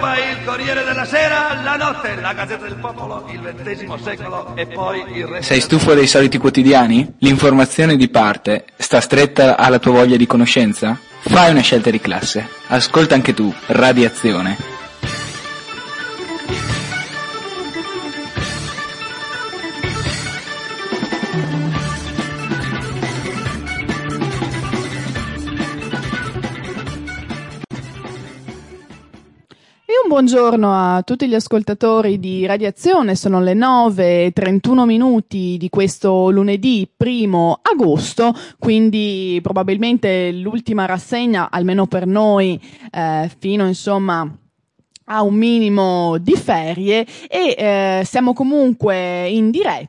poi il Corriere della Sera, la notte, la Gazzetta del Popolo, il XX secolo e poi il resto. Sei stufo dei soliti quotidiani? L'informazione di parte sta stretta alla tua voglia di conoscenza? Fai una scelta di classe. Ascolta anche tu Radiazione. Buongiorno a tutti gli ascoltatori di Radiazione, sono le 9:31 di questo lunedì 1 agosto, quindi probabilmente l'ultima rassegna, almeno per noi, fino insomma a un minimo di ferie e siamo comunque in diretta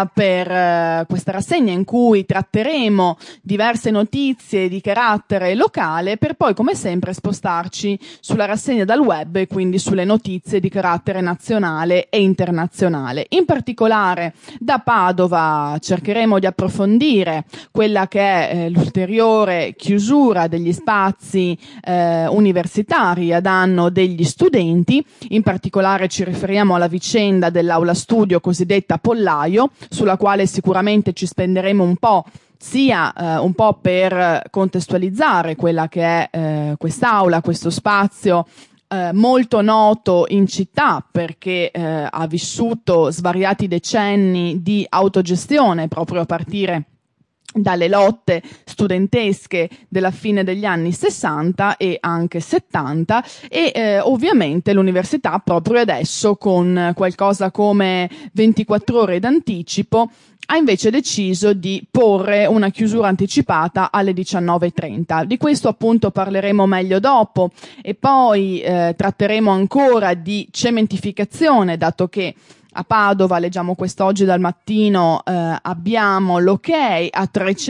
per questa rassegna in cui tratteremo diverse notizie di carattere locale per poi come sempre spostarci sulla rassegna dal web e quindi sulle notizie di carattere nazionale e internazionale. In particolare da Padova cercheremo di approfondire quella che è l'ulteriore chiusura degli spazi universitari a danno degli studenti. In particolare ci riferiamo alla vicenda dell'aula studio cosiddetta Pollaio, sulla quale sicuramente ci spenderemo un po', sia un po' per contestualizzare quella che è quest'aula, questo spazio molto noto in città perché ha vissuto svariati decenni di autogestione proprio a partire dalle lotte studentesche della fine degli anni 60 e anche 70 e ovviamente l'università proprio adesso con qualcosa come 24 ore d'anticipo ha invece deciso di porre una chiusura anticipata alle 19:30. Di questo appunto parleremo meglio dopo e poi tratteremo ancora di cementificazione, dato che a Padova, leggiamo quest'oggi dal mattino, abbiamo l'ok a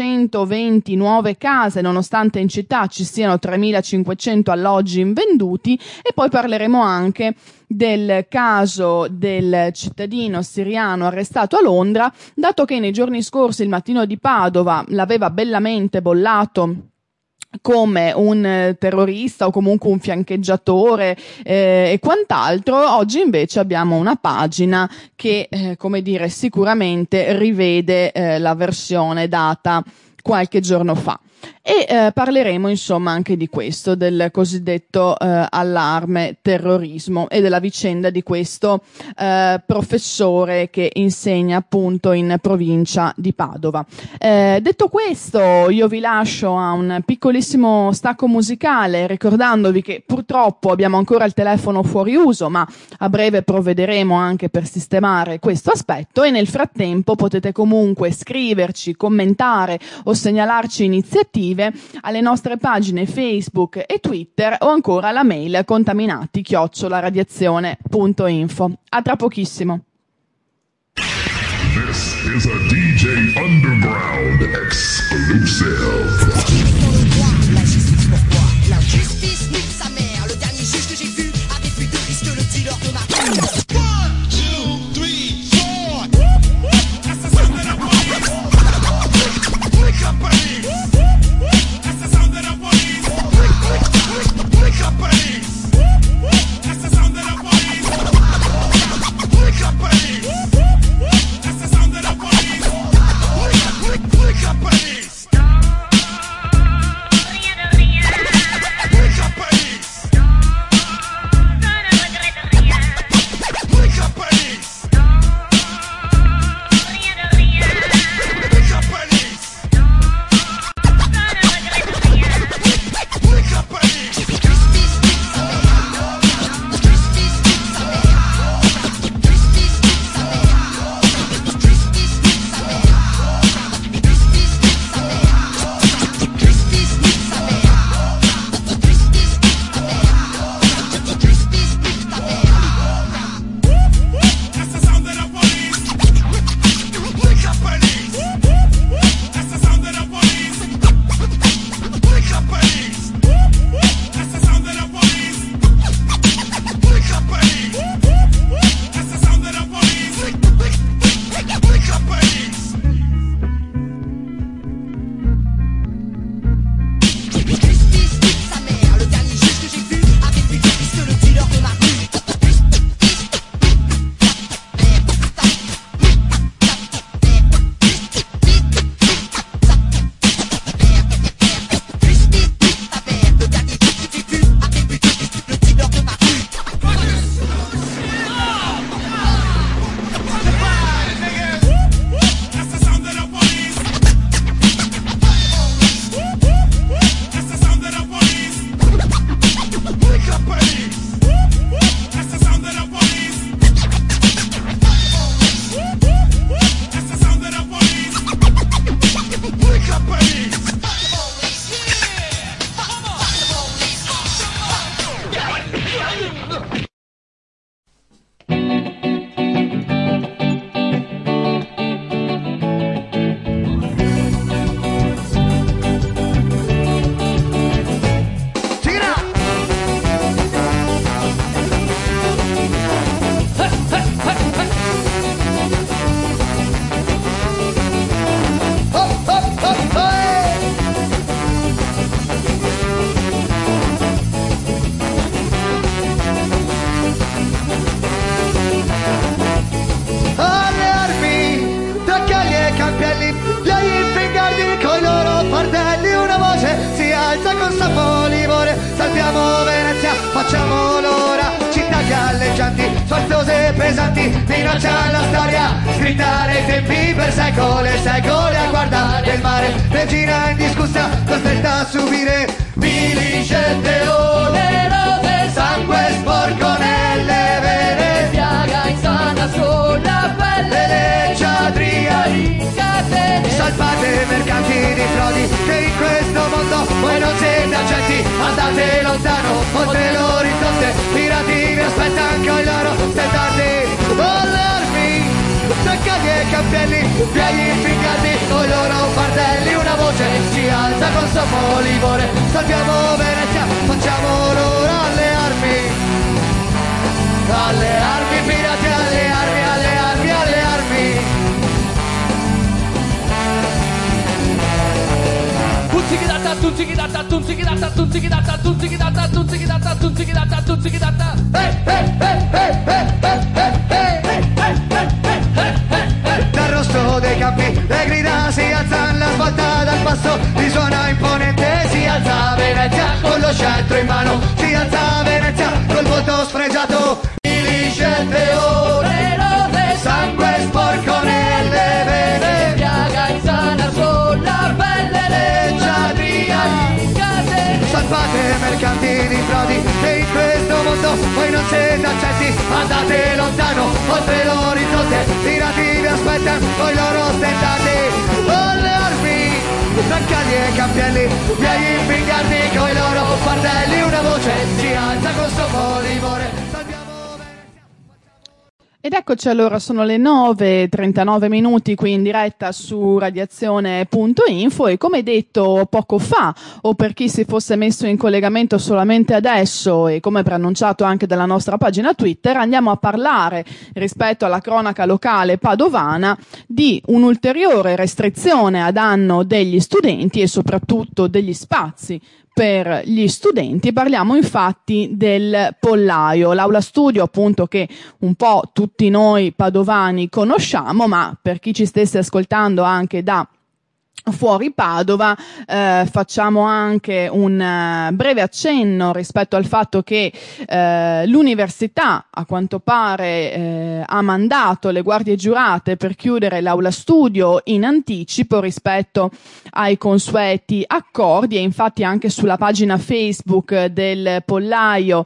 320 nuove case, nonostante in città ci siano 3.500 alloggi invenduti, e poi parleremo anche del caso del cittadino siriano arrestato a Londra, dato che nei giorni scorsi il Mattino di Padova l'aveva bellamente bollato come un terrorista o comunque un fiancheggiatore e quant'altro. Oggi invece abbiamo una pagina che come dire sicuramente rivede la versione data qualche giorno fa. E parleremo insomma anche di questo, del cosiddetto allarme terrorismo e della vicenda di questo professore che insegna appunto in provincia di Padova. Detto questo, io vi lascio a un piccolissimo stacco musicale, ricordandovi che purtroppo abbiamo ancora il telefono fuori uso, ma a breve provvederemo anche per sistemare questo aspetto, e nel frattempo potete comunque scriverci, commentare o segnalarci iniziative alle nostre pagine Facebook e Twitter o ancora alla mail contaminati@radiazione.info. A tra pochissimo. This is a DJ Underground exclusive. La justice nique sa mère. Le dernier juge que j'ai vu avait plus de risque que le dealer de ma mère. 1, 2, 3, 4. Assassin de la police. Wake up, police. Assassin de la police. Wake up, police. Assassin de la police. Wake up, police. Assassin de la police. Wake up, police. salviamo Venezia, facciamo l'ora, città galleggianti, sforzose e pesanti, minaccia la storia, scritta nei tempi per secoli e secoli a guardare il mare, regina indiscussa, costretta a subire mili scelte onerose, sangue sporco nelle vene, piaga insana sulla pelle, leggiadria, in catene, salvate mercanti di frodi, che in questo mondo voi non siete agenti, andate lontano, oltre l'orizzonte, pirati vi aspettano con i loro stendardi, con le armi, zaccati e campielli, via gli impiccati, con i loro fardelli, una voce si alza con sommo livore, salviamo Venezia, facciamo l'ora alle armi, pirati, alle armi, alle armi, alle armi. tunzikidata, tunzikidata, tunzikidata, tunzikidata, tunzikidata, tunzikidata, tunzikidata, tunzikidata. Dal rosso dei campi le grida si alzano, la svolta dal passo risuona imponente, si alza Venezia con lo scettro in mano, si alza Venezia col volto sfregiato, mili scelte onerose, sangue sporco nelle vene, Piaga insana sulla pelle, leggiadria, in catene, salvate mercanti di frodi, che in questo mondo voi non siete accetti, andate lontano, oltre l'orizzonte, pirati vi aspettano con i loro stentati, con le armi, zaccati e campielli, via gli impingati con i loro fardelli, una voce si alza con sommo livore, salviamo Venezia. Ed eccoci allora, sono le 9:39 qui in diretta su radiazione.info e come detto poco fa, o per chi si fosse messo in collegamento solamente adesso e come preannunciato anche dalla nostra pagina Twitter, andiamo a parlare rispetto alla cronaca locale padovana di un'ulteriore restrizione a danno degli studenti e soprattutto degli spazi per gli studenti. Parliamo infatti del Pollaio, l'aula studio appunto che un po' tutti noi padovani conosciamo, ma per chi ci stesse ascoltando anche da fuori Padova, facciamo anche un breve accenno rispetto al fatto che l'università a quanto pare ha mandato le guardie giurate per chiudere l'aula studio in anticipo rispetto ai consueti accordi, e infatti anche sulla pagina Facebook del Pollaio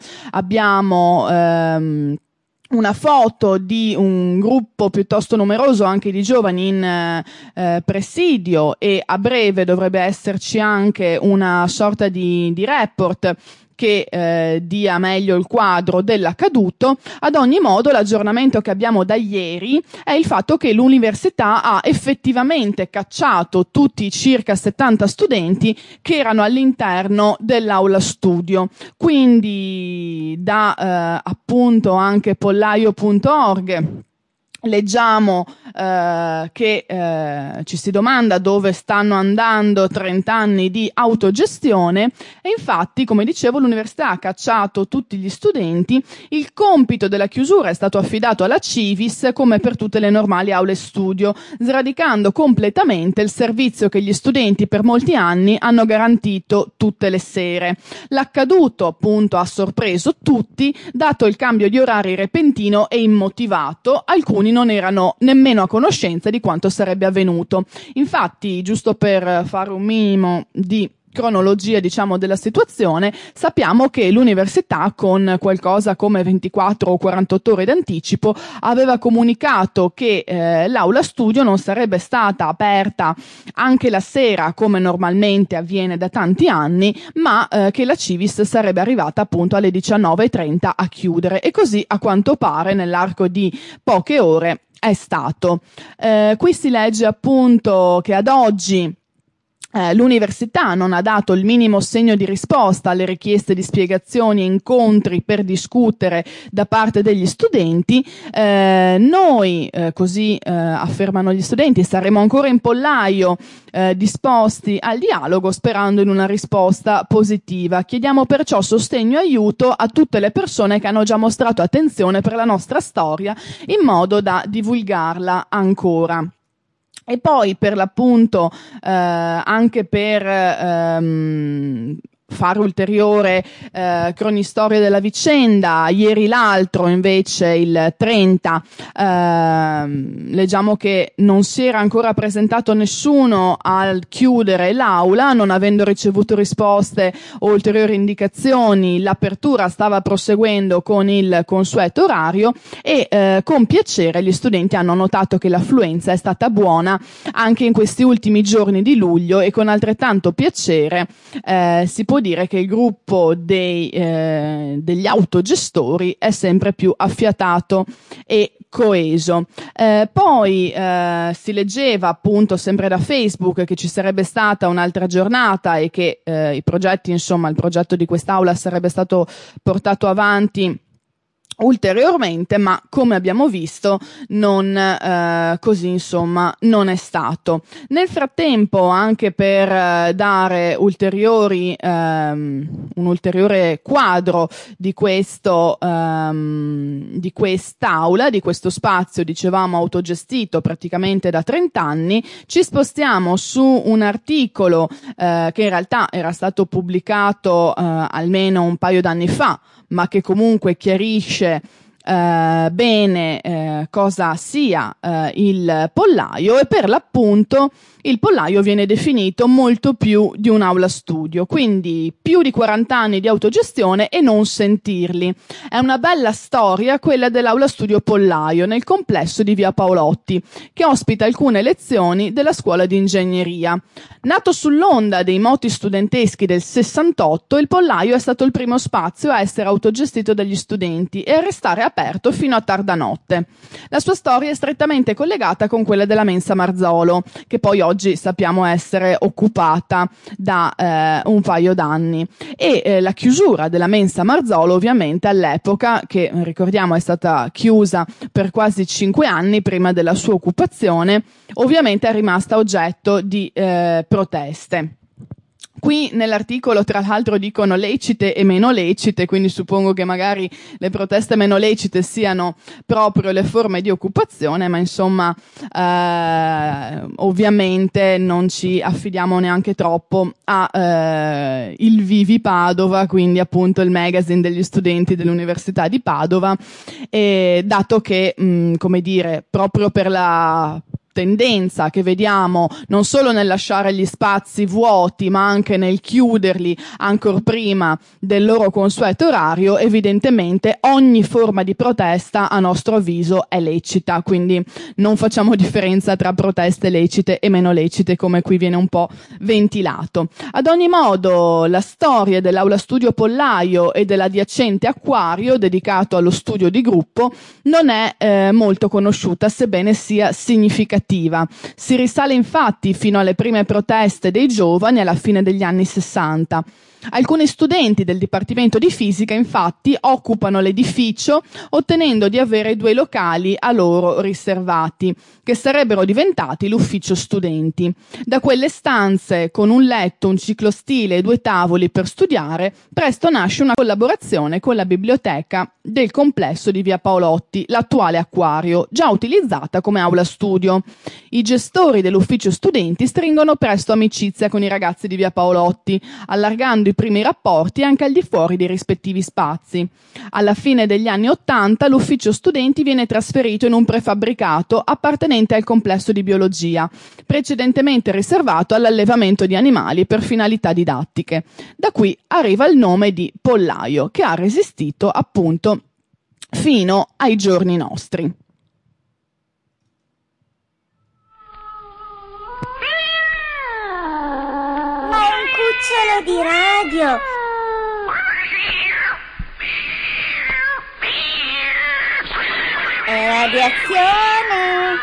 abbiamo una foto di un gruppo piuttosto numeroso anche di giovani in presidio, e a breve dovrebbe esserci anche una sorta di report che dia meglio il quadro dell'accaduto. Ad ogni modo, l'aggiornamento che abbiamo da ieri è il fatto che l'università ha effettivamente cacciato tutti i circa 70 studenti che erano all'interno dell'aula studio. Quindi da appunto anche pollaio.org leggiamo che ci si domanda dove stanno andando 30 anni di autogestione, e infatti, come dicevo, l'università ha cacciato tutti gli studenti. Il compito della chiusura è stato affidato alla Civis, come per tutte le normali aule studio, sradicando completamente il servizio che gli studenti per molti anni hanno garantito tutte le sere. L'accaduto appunto ha sorpreso tutti, dato il cambio di orari repentino e immotivato. Alcuni non erano nemmeno a conoscenza di quanto sarebbe avvenuto. Infatti, giusto per fare un minimo di cronologia, diciamo, della situazione, sappiamo che l'università, con qualcosa come 24 o 48 ore d'anticipo, aveva comunicato che l'aula studio non sarebbe stata aperta anche la sera come normalmente avviene da tanti anni, ma che la Civis sarebbe arrivata appunto alle 19:30 a chiudere, e così a quanto pare nell'arco di poche ore è stato. Qui si legge appunto che ad oggi l'università non ha dato il minimo segno di risposta alle richieste di spiegazioni e incontri per discutere da parte degli studenti. Noi, così affermano gli studenti, saremo ancora in Pollaio disposti al dialogo, sperando in una risposta positiva. Chiediamo perciò sostegno e aiuto a tutte le persone che hanno già mostrato attenzione per la nostra storia, in modo da divulgarla ancora. E poi per l'appunto anche per fare ulteriore cronistoria della vicenda. Ieri l'altro, invece, il 30, leggiamo che non si era ancora presentato nessuno al chiudere l'aula, non avendo ricevuto risposte o ulteriori indicazioni. L'apertura stava proseguendo con il consueto orario e con piacere gli studenti hanno notato che l'affluenza è stata buona anche in questi ultimi giorni di luglio, e con altrettanto piacere si può dire che il gruppo degli autogestori è sempre più affiatato e coeso. Poi si leggeva appunto sempre da Facebook che ci sarebbe stata un'altra giornata e che il progetto di quest'aula sarebbe stato portato avanti ulteriormente, ma come abbiamo visto così insomma non è stato. Nel frattempo, anche per dare un ulteriore quadro di quest'aula, di questo spazio, dicevamo autogestito praticamente da 30 anni, ci spostiamo su un articolo che in realtà era stato pubblicato almeno un paio d'anni fa, ma che comunque chiarisce bene cosa sia il pollaio, e per l'appunto il pollaio viene definito molto più di un'aula studio, quindi più di 40 anni di autogestione e non sentirli. È una bella storia quella dell'aula studio Pollaio nel complesso di via Paolotti, che ospita alcune lezioni della scuola di ingegneria. Nato sull'onda dei moti studenteschi del 68, il pollaio è stato il primo spazio a essere autogestito dagli studenti e a restare aperto fino a tarda notte. La sua storia è strettamente collegata con quella della Mensa Marzolo, che poi oggi sappiamo essere occupata da un paio d'anni, e la chiusura della Mensa Marzolo ovviamente all'epoca, che ricordiamo è stata chiusa per quasi 5 anni prima della sua occupazione, ovviamente è rimasta oggetto di proteste. Qui nell'articolo tra l'altro dicono lecite e meno lecite, quindi suppongo che magari le proteste meno lecite siano proprio le forme di occupazione, ma insomma ovviamente non ci affidiamo neanche troppo a il Vivi Padova, quindi appunto il magazine degli studenti dell'Università di Padova, dato che come dire, proprio per la tendenza che vediamo non solo nel lasciare gli spazi vuoti ma anche nel chiuderli ancor prima del loro consueto orario, evidentemente ogni forma di protesta a nostro avviso è lecita, quindi non facciamo differenza tra proteste lecite e meno lecite come qui viene un po' ventilato. Ad ogni modo la storia dell'aula studio Pollaio e dell'adiacente acquario dedicato allo studio di gruppo non è molto conosciuta, sebbene sia significativa. Si risale infatti fino alle prime proteste dei giovani alla fine degli anni 60. Alcuni studenti del Dipartimento di Fisica infatti occupano l'edificio ottenendo di avere 2 locali a loro riservati, che sarebbero diventati l'ufficio studenti. Da quelle stanze, con un letto, un ciclostile e 2 tavoli per studiare, presto nasce una collaborazione con la biblioteca del complesso di via Paolotti, l'attuale acquario, già utilizzata come aula studio. I gestori dell'ufficio studenti stringono presto amicizia con i ragazzi di via Paolotti, allargando i primi rapporti anche al di fuori dei rispettivi spazi. Alla fine degli anni '80 l'ufficio studenti viene trasferito in un prefabbricato appartenente al complesso di biologia, precedentemente riservato all'allevamento di animali per finalità didattiche. Da qui arriva il nome di pollaio, che ha resistito appunto fino ai giorni nostri. Cucciolo di radio. È radiazione.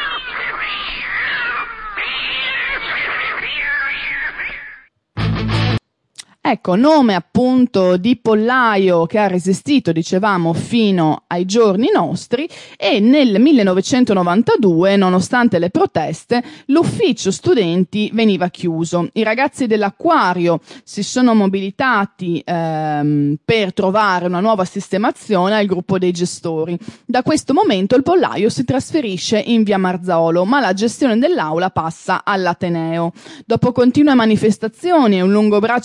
Ecco, nome appunto di pollaio che ha resistito, dicevamo, fino ai giorni nostri, e nel 1992, nonostante le proteste, l'ufficio studenti veniva chiuso. I ragazzi dell'acquario si sono mobilitati per trovare una nuova sistemazione al gruppo dei gestori. Da questo momento il pollaio si trasferisce in via Marzolo, ma la gestione dell'aula passa all'Ateneo. Dopo continue manifestazioni e un lungo braccio di ferro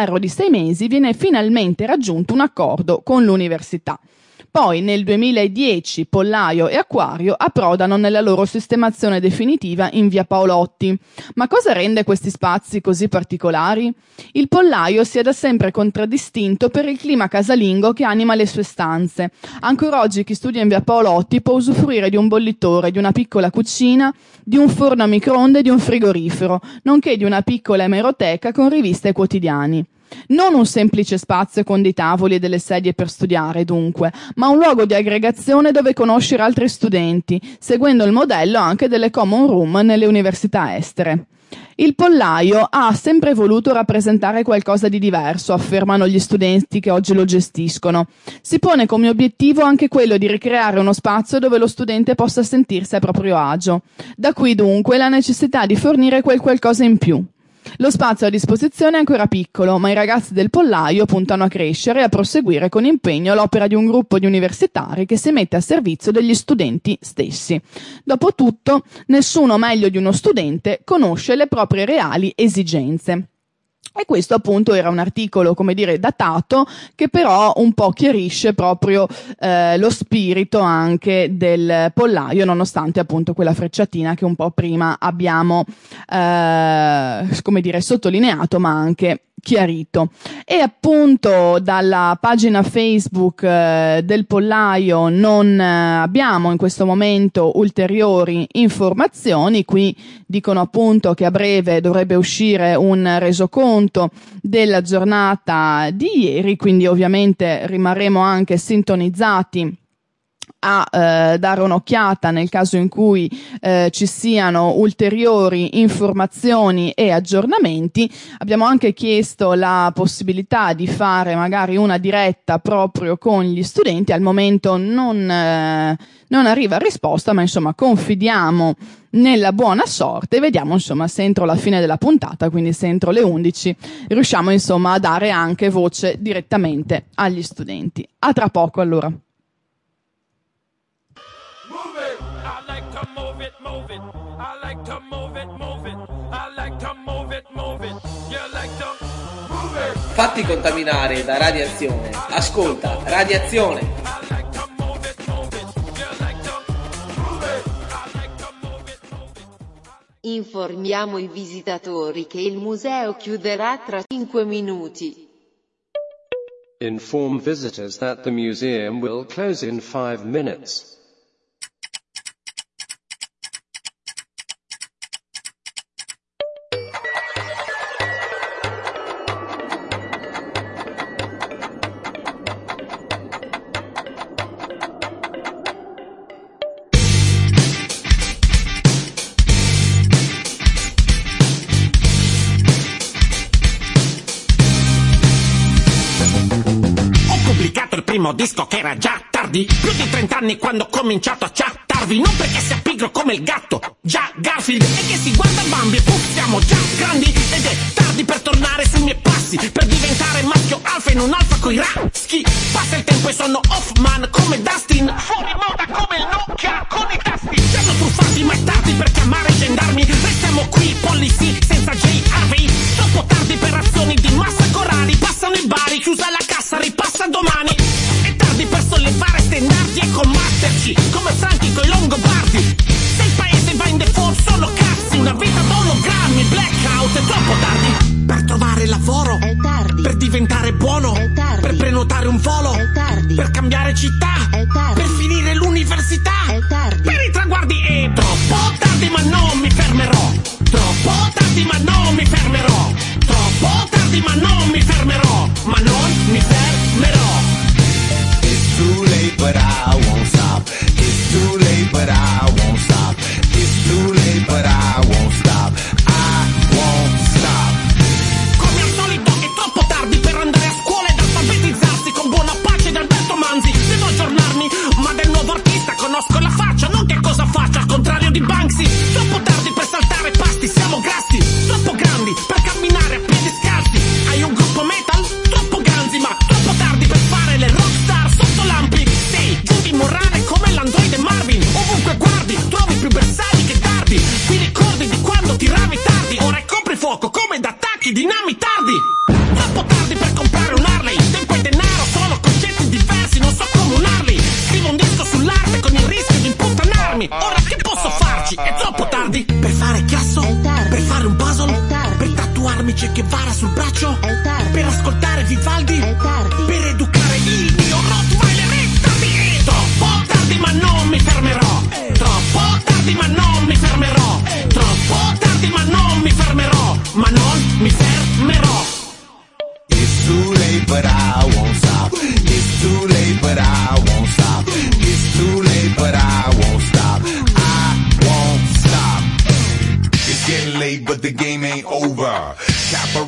nell'arco di 6 mesi viene finalmente raggiunto un accordo con l'università. Poi nel 2010 Pollaio e Acquario approdano nella loro sistemazione definitiva in via Paolotti. Ma cosa rende questi spazi così particolari? Il Pollaio si è da sempre contraddistinto per il clima casalingo che anima le sue stanze. Ancora oggi chi studia in via Paolotti può usufruire di un bollitore, di una piccola cucina, di un forno a microonde e di un frigorifero, nonché di una piccola emeroteca con riviste e quotidiani. Non un semplice spazio con dei tavoli e delle sedie per studiare, dunque, ma un luogo di aggregazione dove conoscere altri studenti, seguendo il modello anche delle common room nelle università estere. Il Pollaio ha sempre voluto rappresentare qualcosa di diverso, affermano gli studenti che oggi lo gestiscono. Si pone come obiettivo anche quello di ricreare uno spazio dove lo studente possa sentirsi a proprio agio. Da qui dunque la necessità di fornire quel qualcosa in più. Lo spazio a disposizione è ancora piccolo, ma i ragazzi del Pollaio puntano a crescere e a proseguire con impegno l'opera di un gruppo di universitari che si mette a servizio degli studenti stessi. Dopotutto, nessuno meglio di uno studente conosce le proprie reali esigenze. E questo appunto era un articolo, come dire, datato, che però un po' chiarisce proprio lo spirito anche del Pollaio, nonostante appunto quella frecciatina che un po' prima abbiamo, come dire, sottolineato, ma anche chiarito. E appunto dalla pagina Facebook del Pollaio non abbiamo in questo momento ulteriori informazioni. Qui dicono appunto che a breve dovrebbe uscire un resoconto della giornata di ieri, quindi ovviamente rimarremo anche sintonizzati a dare un'occhiata nel caso in cui ci siano ulteriori informazioni e aggiornamenti. Abbiamo anche chiesto la possibilità di fare magari una diretta proprio con gli studenti. Al momento non arriva risposta, ma insomma confidiamo nella buona sorte e vediamo insomma se entro la fine della puntata, quindi se entro le 11, riusciamo insomma a dare anche voce direttamente agli studenti. A tra poco allora. Fatti contaminare da radiazione. Ascolta, radiazione. Informiamo i visitatori che il museo chiuderà tra 5 minuti. Inform visitors that the museum will close in 5 minutes. Disco che era già tardi, più di 30 anni quando ho cominciato a chattarvi, non perché sia pigro come il gatto, già Garfield, e che si guarda Bambi e puff, siamo già grandi, ed è tardi per tornare sui miei passi, per diventare maschio alfa e non alfa coi raschi. Passa il tempo e sono off-man come Dustin, fuori moda come il Nokia con i tasti. Ci hanno truffati, ma è tardi per chiamare i gendarmi, restiamo qui, policy, senza J. Harvey. Troppo tardi per azioni di massa corali, passano i bari, chiusa la cassa, ripassa domani. Per sollevare stendardi e combatterci come Franchi coi Longobardi. Se il paese va in default sono cazzi, una vita d'ologrammi, blackout, è troppo tardi. Per trovare lavoro è tardi, per diventare buono è tardi, per prenotare un volo è tardi, per cambiare città è tardi, per finire l'università è tardi, per i traguardi è troppo tardi, ma non mi fermerò. Troppo tardi, ma non mi fermerò. Troppo tardi, ma non mi fermerò. Ma non mi fermerò. Too late, but I won't stop. It's too late, but I won't stop. It's too late, but I won't stop. I won't stop. Come al solito è troppo tardi per andare a scuola ed alfabetizzarsi con buona pace da Alberto Manzi. Devo aggiornarmi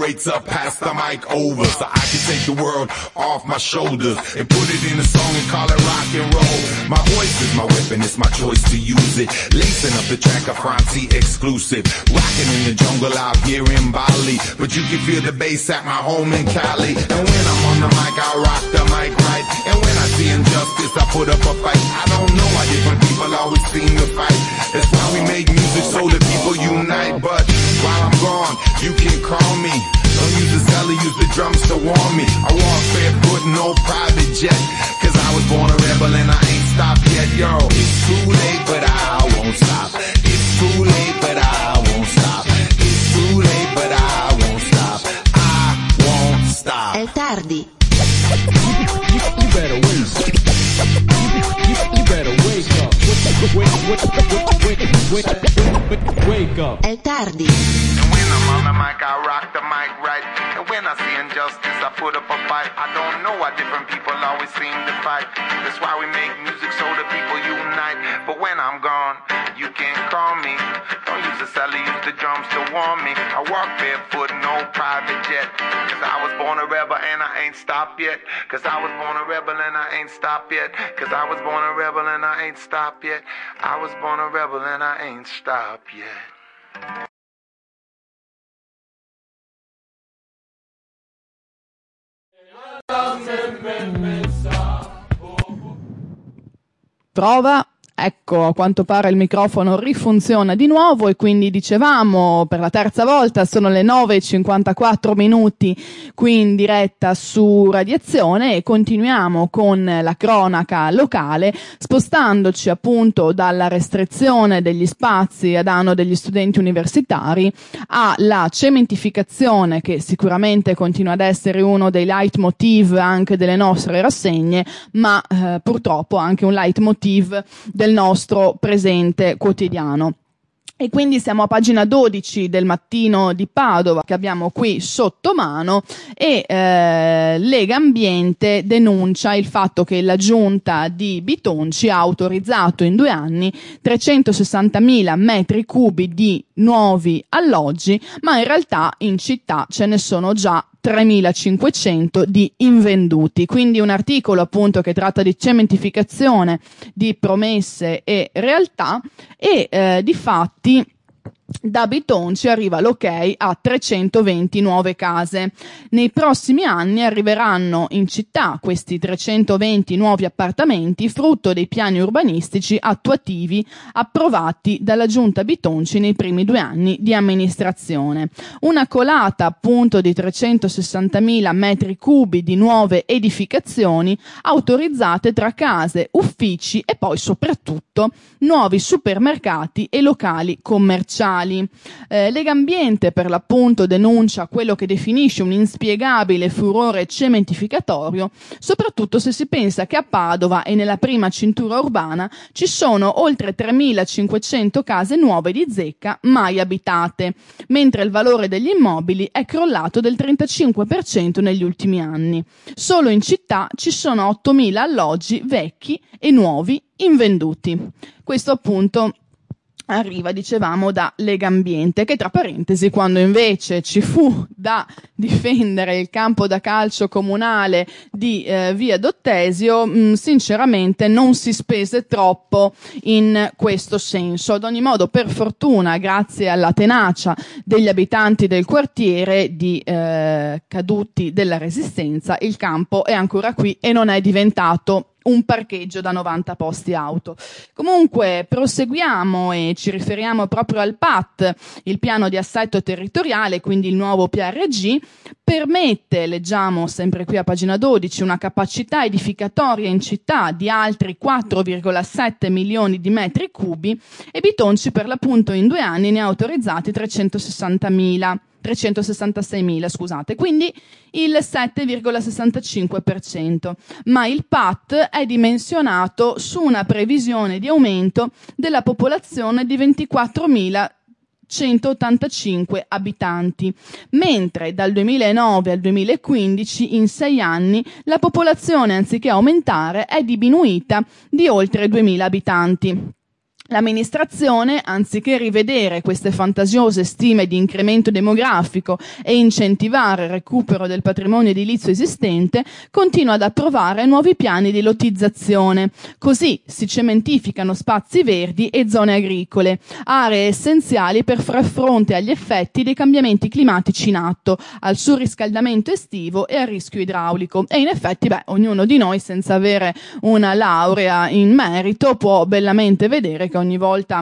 weights up, pass the mic over, so I can take the world off my shoulders and put it in a song and call it rock and roll. My voice is my weapon, it's my choice to use it. Lacing up the track of Francie exclusive, rocking in the jungle out here in Bali, but you can feel the bass at my home in Cali. And when I'm on the mic, I rock the mic right. And when I see injustice, I put up a fight. I don't know why different people always seem to fight. That's why we make music so that people unite. But while I'm gone, you can call me. Don't use the celly, use the drums to warm me. I walk barefoot, no private jet, cause I was born a rebel and I ain't stopped yet. Yo, it's too late, but I won't stop. It's too late, but I won't stop. It's too late, but I won't stop. I won't stop. È tardi. You better wake up. You better wake up. Wake up. È tardi. And when I'm on the mic, I rock the mic right. And when I see injustice, I put up a fight. I don't know why different people always seem to fight. That's why we make music so that people unite. But when I'm gone, you can't call me. Don't use the celly, use the drums to warm me. I walk barefoot, no private jet. Cause I was born a rebel and I ain't stopped yet. Cause I was born a rebel and I ain't stopped yet. Cause I was born a rebel and I ain't stopped yet. I was born a rebel and I ain't stopped yet. Prova. Ecco, a quanto pare il microfono rifunziona di nuovo e quindi dicevamo per la terza volta sono le 9:54 minuti qui in diretta su Radiazione e continuiamo con la cronaca locale spostandoci appunto dalla restrizione degli spazi a danno degli studenti universitari alla cementificazione che sicuramente continua ad essere uno dei leitmotiv anche delle nostre rassegne, ma purtroppo anche un leitmotiv del nostro presente quotidiano. E quindi siamo a pagina 12 del Mattino di Padova che abbiamo qui sotto mano e Lega Ambiente denuncia il fatto che la giunta di Bitonci ha autorizzato in 2 anni 360.000 metri cubi di nuovi alloggi, ma in realtà in città ce ne sono già 3.500 di invenduti. Quindi un articolo appunto che tratta di cementificazione, di promesse e realtà e di fatti da Bitonci arriva l'ok a 320 nuove case. Nei prossimi anni arriveranno in città questi 320 nuovi appartamenti frutto dei piani urbanistici attuativi approvati dalla Giunta Bitonci nei primi 2 anni di amministrazione. Una colata appunto di 360.000 metri cubi di nuove edificazioni autorizzate tra case, uffici e poi soprattutto nuovi supermercati e locali commerciali. Lega Ambiente per l'appunto denuncia quello che definisce un inspiegabile furore cementificatorio, soprattutto se si pensa che a Padova e nella prima cintura urbana ci sono oltre 3.500 case nuove di zecca mai abitate, mentre il valore degli immobili è crollato del 35% negli ultimi anni. Solo in città ci sono 8.000 alloggi vecchi e nuovi invenduti. Questo appunto arriva, dicevamo, da Lega Ambiente, che tra parentesi, quando invece ci fu da difendere il campo da calcio comunale di Via Dottesio, sinceramente non si spese troppo in questo senso. Ad ogni modo, per fortuna, grazie alla tenacia degli abitanti del quartiere di caduti della Resistenza, il campo è ancora qui e non è diventato un parcheggio da 90 posti auto. Comunque proseguiamo e ci riferiamo proprio al PAT, il piano di assetto territoriale, quindi il nuovo PRG, permette, leggiamo sempre qui a pagina 12, una capacità edificatoria in città di altri 4,7 milioni di metri cubi e Bitonci per l'appunto in 2 anni ne ha autorizzati 366.000, scusate, quindi il 7,65%, ma il PAT è dimensionato su una previsione di aumento della popolazione di 24.185 abitanti, mentre dal 2009 al 2015, in 6 anni, la popolazione, anziché aumentare, è diminuita di oltre 2.000 abitanti. L'amministrazione, anziché rivedere queste fantasiose stime di incremento demografico e incentivare il recupero del patrimonio edilizio esistente, continua ad approvare nuovi piani di lottizzazione. Così si cementificano spazi verdi e zone agricole, aree essenziali per far fronte agli effetti dei cambiamenti climatici in atto, al surriscaldamento estivo e al rischio idraulico. E in effetti, ognuno di noi, senza avere una laurea in merito, può bellamente vedere che ogni volta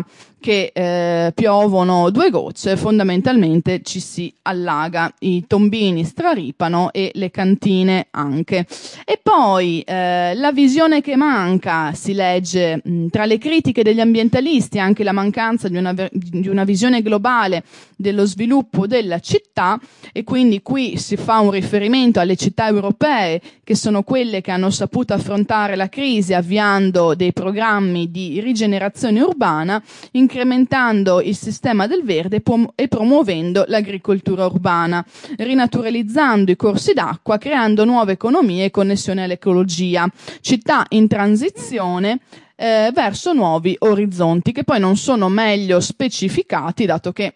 che piovono 2 gocce fondamentalmente ci si allaga, i tombini straripano e le cantine anche. E poi la visione che manca, si legge tra le critiche degli ambientalisti, anche la mancanza di una visione globale dello sviluppo della città, e quindi qui si fa un riferimento alle città europee, che sono quelle che hanno saputo affrontare la crisi avviando dei programmi di rigenerazione urbana, incrementando il sistema del verde e promuovendo l'agricoltura urbana, rinaturalizzando i corsi d'acqua, creando nuove economie e connessione all'ecologia. Città in transizione verso nuovi orizzonti, che poi non sono meglio specificati, dato che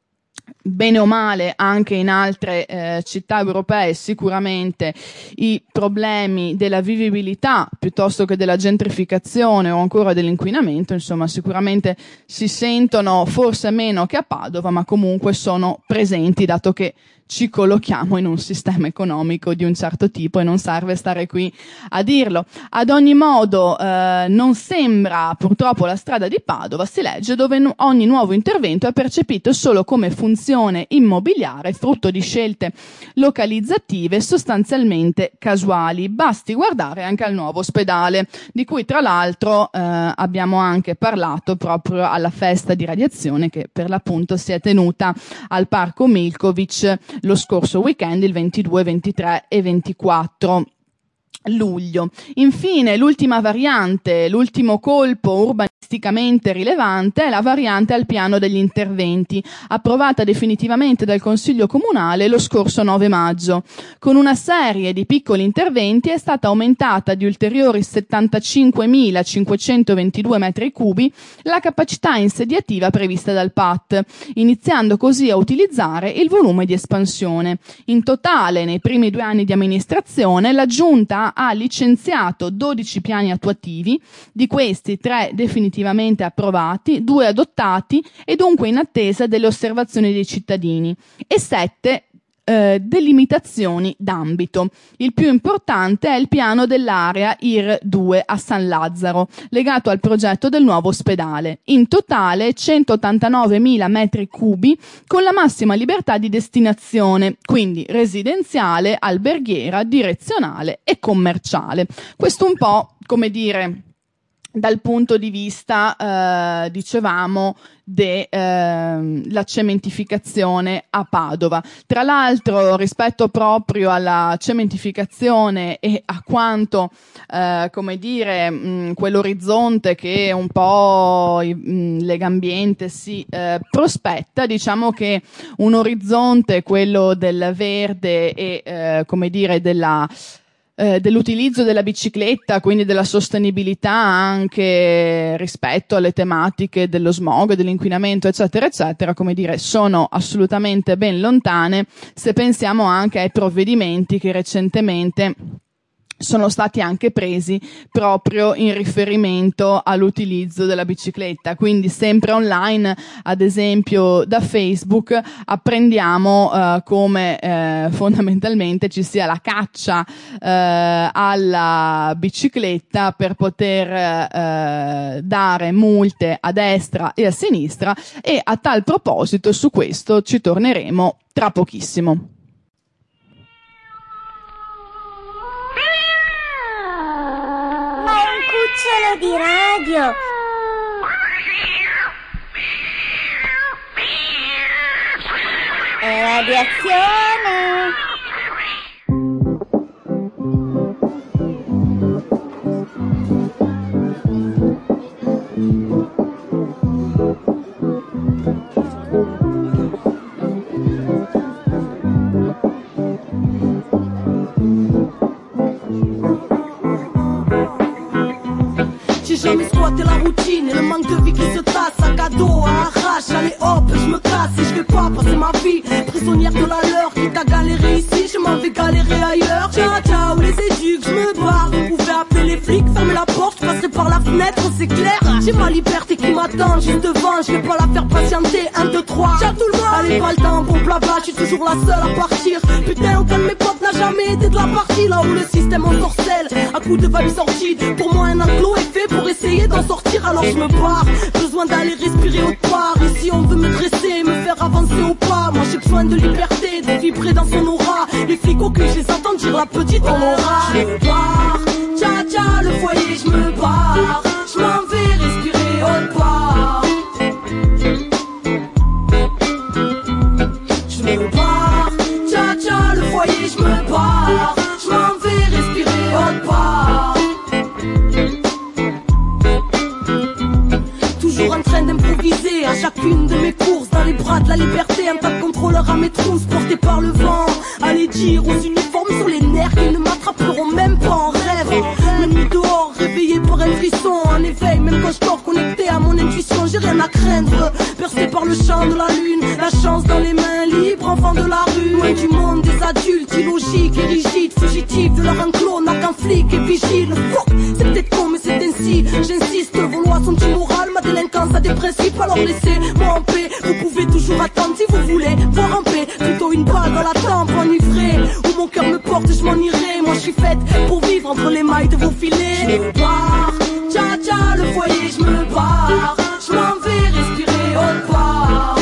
bene o male anche in altre città europee sicuramente i problemi della vivibilità piuttosto che della gentrificazione o ancora dell'inquinamento, insomma, sicuramente si sentono, forse meno che a Padova, ma comunque sono presenti, dato che ci collochiamo in un sistema economico di un certo tipo e non serve stare qui a dirlo. Ad ogni modo non sembra purtroppo la strada di Padova, si legge, dove ogni nuovo intervento è percepito solo come funzione immobiliare, frutto di scelte localizzative sostanzialmente casuali. Basti guardare anche al nuovo ospedale, di cui tra l'altro abbiamo anche parlato proprio alla festa di radiazione che per l'appunto si è tenuta al Parco Milkovic lo scorso weekend, il 22, 23 e 24 luglio. Infine, l'ultima variante, l'ultimo colpo urbanisticamente rilevante è la variante al piano degli interventi, approvata definitivamente dal Consiglio Comunale lo scorso 9 maggio. Con una serie di piccoli interventi è stata aumentata di ulteriori 75.522 metri cubi la capacità insediativa prevista dal PAT, iniziando così a utilizzare il volume di espansione. In totale, nei primi 2 anni di amministrazione, la Giunta ha licenziato 12 piani attuativi, di questi 3 definitivamente approvati, 2 adottati e dunque in attesa delle osservazioni dei cittadini, e 7 delimitazioni d'ambito. Il più importante è il piano dell'area IR 2 a San Lazzaro, legato al progetto del nuovo ospedale. In totale 189.000 metri cubi con la massima libertà di destinazione, quindi residenziale, alberghiera, direzionale e commerciale. Questo un po', come dire, dal punto di vista, dicevamo, della cementificazione a Padova. Tra l'altro, rispetto proprio alla cementificazione e a quanto, come dire, quell'orizzonte che un po' Legambiente si prospetta, diciamo che un orizzonte, quello del verde e, come dire, dell'utilizzo della bicicletta, quindi della sostenibilità anche rispetto alle tematiche dello smog, dell'inquinamento, eccetera, eccetera, come dire, sono assolutamente ben lontane se pensiamo anche ai provvedimenti che recentemente sono stati anche presi proprio in riferimento all'utilizzo della bicicletta. Quindi sempre online, ad esempio da Facebook, apprendiamo come fondamentalmente ci sia la caccia alla bicicletta per poter dare multe a destra e a sinistra, e a tal proposito su questo ci torneremo tra pochissimo. Cucciolo di radio. È radiazione. Ci sono squat e la routine et le manque de vie qui se tasse. Sac à dos, à arrache, allez hop, je me casse et je vais pas passer ma vie prisonnière de la leur. Quitte à galérer ici, je m'en vais galérer ailleurs. Ciao, ciao, les éduques, je me barre. Vous pouvez appeler les flics, fermez la porte, je passerai par la fenêtre, c'est clair. J'ai ma liberté qui m'attend juste devant, je vais pas la faire patienter. 1, 2, 3, ciao tout le monde. Allez, pas le temps, bon blabla, je suis toujours la seule à partir. Putain, aucun de mes potes n'a jamais été de la partie. Là où le système ensorcelle, à coup de vagues sorties. Pour moi, un enclos est fait pour essayer d'en sortir, alors je me barre. Besoin d'aller respirer autre part. Ici, on veut me dresser, me faire avancer au pas. Moi, j'ai besoin de liberté, de vibrer dans son aura. Les flics au cul, je les entends dire la petite en aura. Je me barre, tcha tcha, le foyer, je me barre. Je m'en vais respirer autre part. Je me barre, tcha tcha, le foyer, je me barre. Je m'en vais respirer autre part. Toujours en train d'improviser à chacune de mes courses. Dans les bras de la liberté, un tas de contrôleurs à mes trousses portés par le vent. Allez dire aux uniformes sur les nerfs qu'ils ne m'attraperont même pas en rêve. La nuit dehors, réveillé par un frisson. En éveil, même quand je dors connecté à mon intuition, j'ai rien à craindre. Percé par le champ de la lune, la chance dans les mains libres, enfant de la rue. Loin du monde des adultes, illogiques et rigides, fugitifs de leur enclos, n'a qu'un flic et vigile. Fuck, c'est peut-être con mais c'est ainsi, j'insiste, vos lois sont immorales, ma délinquance a des principes, alors laissez-moi en paix. Vous pouvez toujours attendre si vous voulez voir en paix. Plutôt une balle dans la tempe enivrée, où mon cœur me porte, je m'en irai. Moi je suis faite pour vivre entre les mailles de vos filets. Je me barre, tcha tcha, le foyer, je me barre. Je m'en vais respirer autre part.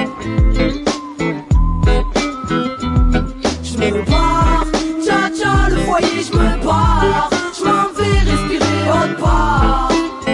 Je me barre, tcha tcha, le foyer, je me barre. Je m'en vais respirer autre part.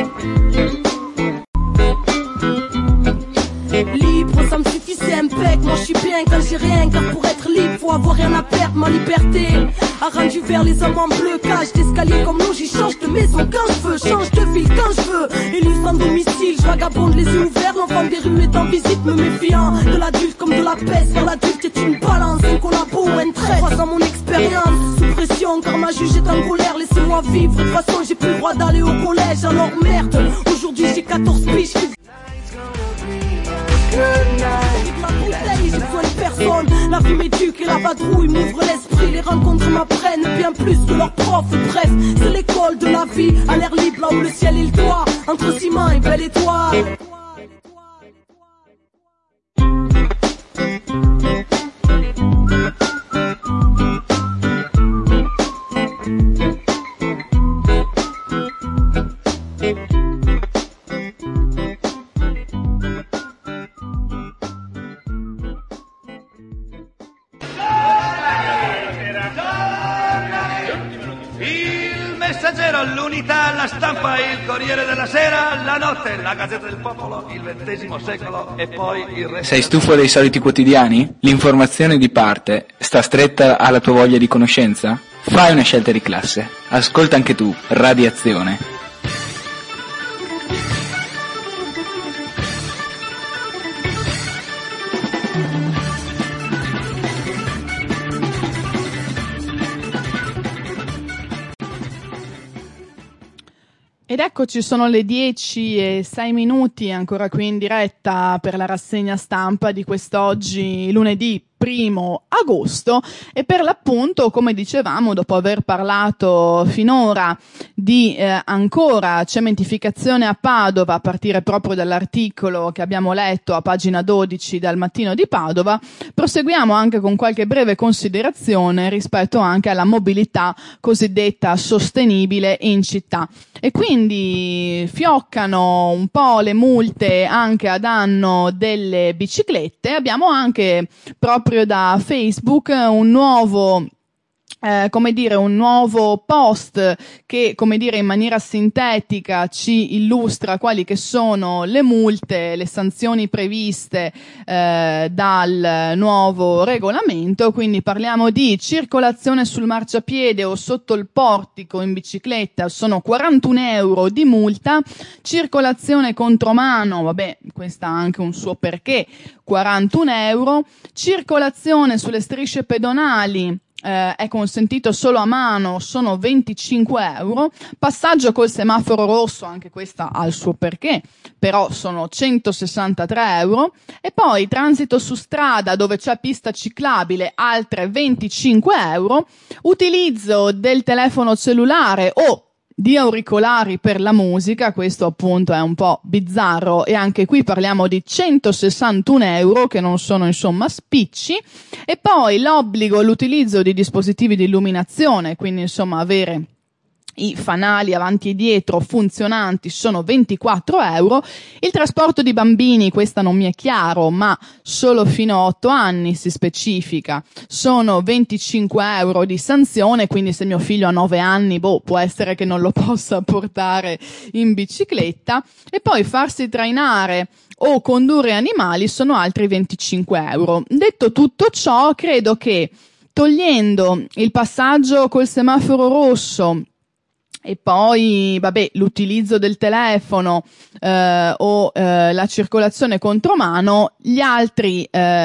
Libre, ça me suffit, c'est impec. Moi je suis bien quand j'ai rien, car pour être libre faut avoir rien à perdre. Ma liberté a rendu vert les hommes en bleu. Cage d'escalier comme nous, j'y change de maison quand je veux, change de ville quand je veux. Élu sans domicile, je vagabonde les yeux ouverts. L'enfant des rues est en visite, me méfiant de l'adulte comme de la peste. Car l'adulte est une balance, un collabo ou un trait. Croisant mon expérience, sous pression car ma juge est en colère. Laissez-moi vivre, de toute façon j'ai plus le droit d'aller au collège. Alors merde, aujourd'hui j'ai 14 piges. La bouteille, j'ai besoin de personne. La vie m'éduque et la vadrouille m'ouvre l'esprit. Les rencontres m'apprennent bien plus que leurs profs. Bref, c'est l'école de la vie, à l'air libre là où le ciel est le toit. Entre ciment et belle étoile. L'Unità, la Stampa, il Corriere della Sera, la Notte, la Gazzetta del Popolo, il XX secolo e poi il resto. Sei stufo dei soliti quotidiani? L'informazione di parte sta stretta alla tua voglia di conoscenza? Fai una scelta di classe. Ascolta anche tu Radiazione. Ed eccoci, sono le 10:06, ancora qui in diretta per la rassegna stampa di quest'oggi, lunedì 1 agosto, e per l'appunto, come dicevamo, dopo aver parlato finora di ancora cementificazione a Padova, a partire proprio dall'articolo che abbiamo letto a pagina 12 dal Mattino di Padova, proseguiamo anche con qualche breve considerazione rispetto anche alla mobilità cosiddetta sostenibile in città. E quindi fioccano un po' le multe anche a danno delle biciclette. Abbiamo anche proprio da Facebook un nuovo un nuovo post che, in maniera sintetica ci illustra quali che sono le multe, le sanzioni previste dal nuovo regolamento. Quindi parliamo di circolazione sul marciapiede o sotto il portico in bicicletta, sono 41 euro di multa, circolazione contromano, questa ha anche un suo perché, 41 euro. Circolazione sulle strisce pedonali è consentito solo a mano, sono 25 euro. Passaggio col semaforo rosso, anche questa ha il suo perché, però sono 163 euro. E poi transito su strada dove c'è pista ciclabile, altre 25 euro. Utilizzo del telefono cellulare o di auricolari per la musica, questo appunto è un po' bizzarro, e anche qui parliamo di 161 euro, che non sono insomma spicci. E poi l'obbligo, l'utilizzo di dispositivi di illuminazione, quindi insomma avere i fanali avanti e dietro funzionanti, sono 24 euro. Il trasporto di bambini, questa non mi è chiaro, ma solo fino a 8 anni si specifica, sono 25 euro di sanzione, quindi se mio figlio ha 9 anni, può essere che non lo possa portare in bicicletta. E poi farsi trainare o condurre animali sono altri 25 euro. Detto tutto ciò, credo che togliendo il passaggio col semaforo rosso e poi, l'utilizzo del telefono o la circolazione contromano, gli altri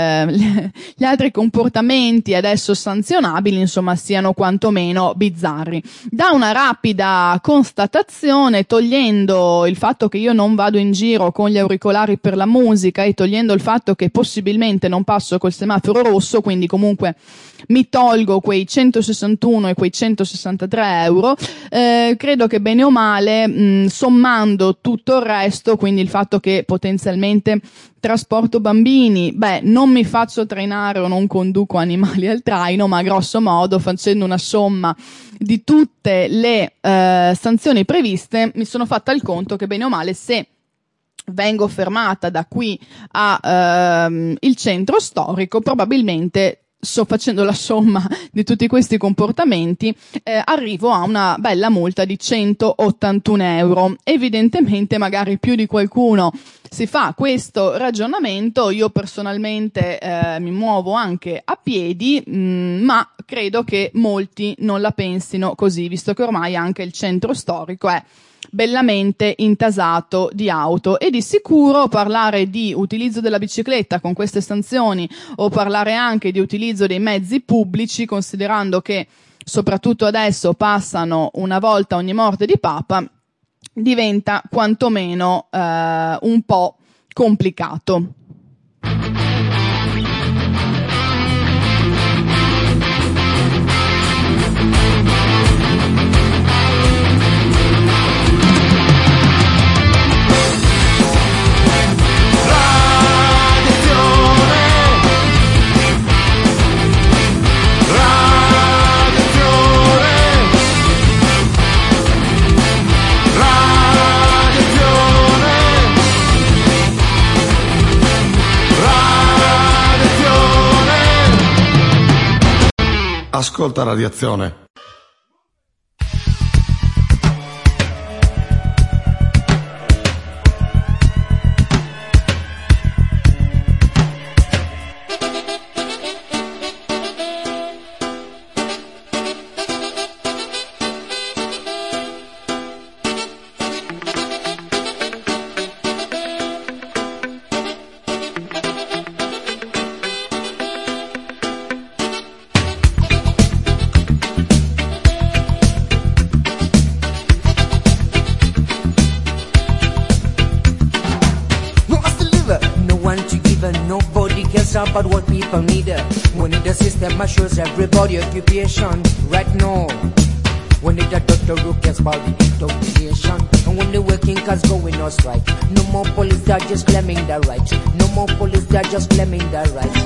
comportamenti adesso sanzionabili, insomma, siano quantomeno bizzarri. Da una rapida constatazione, togliendo il fatto che io non vado in giro con gli auricolari per la musica e togliendo il fatto che possibilmente non passo col semaforo rosso, quindi comunque mi tolgo quei 161 e quei 163 euro, credo che bene o male, sommando tutto il resto, quindi il fatto che potenzialmente trasporto bambini, non mi faccio trainare o non conduco animali al traino, ma grosso modo, facendo una somma di tutte le sanzioni previste, mi sono fatta il conto che bene o male, se vengo fermata da qui a il centro storico, probabilmente, facendo la somma di tutti questi comportamenti, arrivo a una bella multa di 181 euro. Evidentemente magari più di qualcuno si fa questo ragionamento. Io personalmente mi muovo anche a piedi, ma credo che molti non la pensino così, visto che ormai anche il centro storico è bellamente intasato di auto. E di sicuro parlare di utilizzo della bicicletta con queste sanzioni, o parlare anche di utilizzo dei mezzi pubblici, considerando che soprattutto adesso passano una volta ogni morte di papa, diventa quantomeno un po' complicato. Ascolta Radiazione. About what people need. We need a system that shows everybody occupation right now. We need a doctor who cares about the intoxication. And when the working class going on strike, no more police, they're just claiming their rights. No more police, they're just claiming their rights.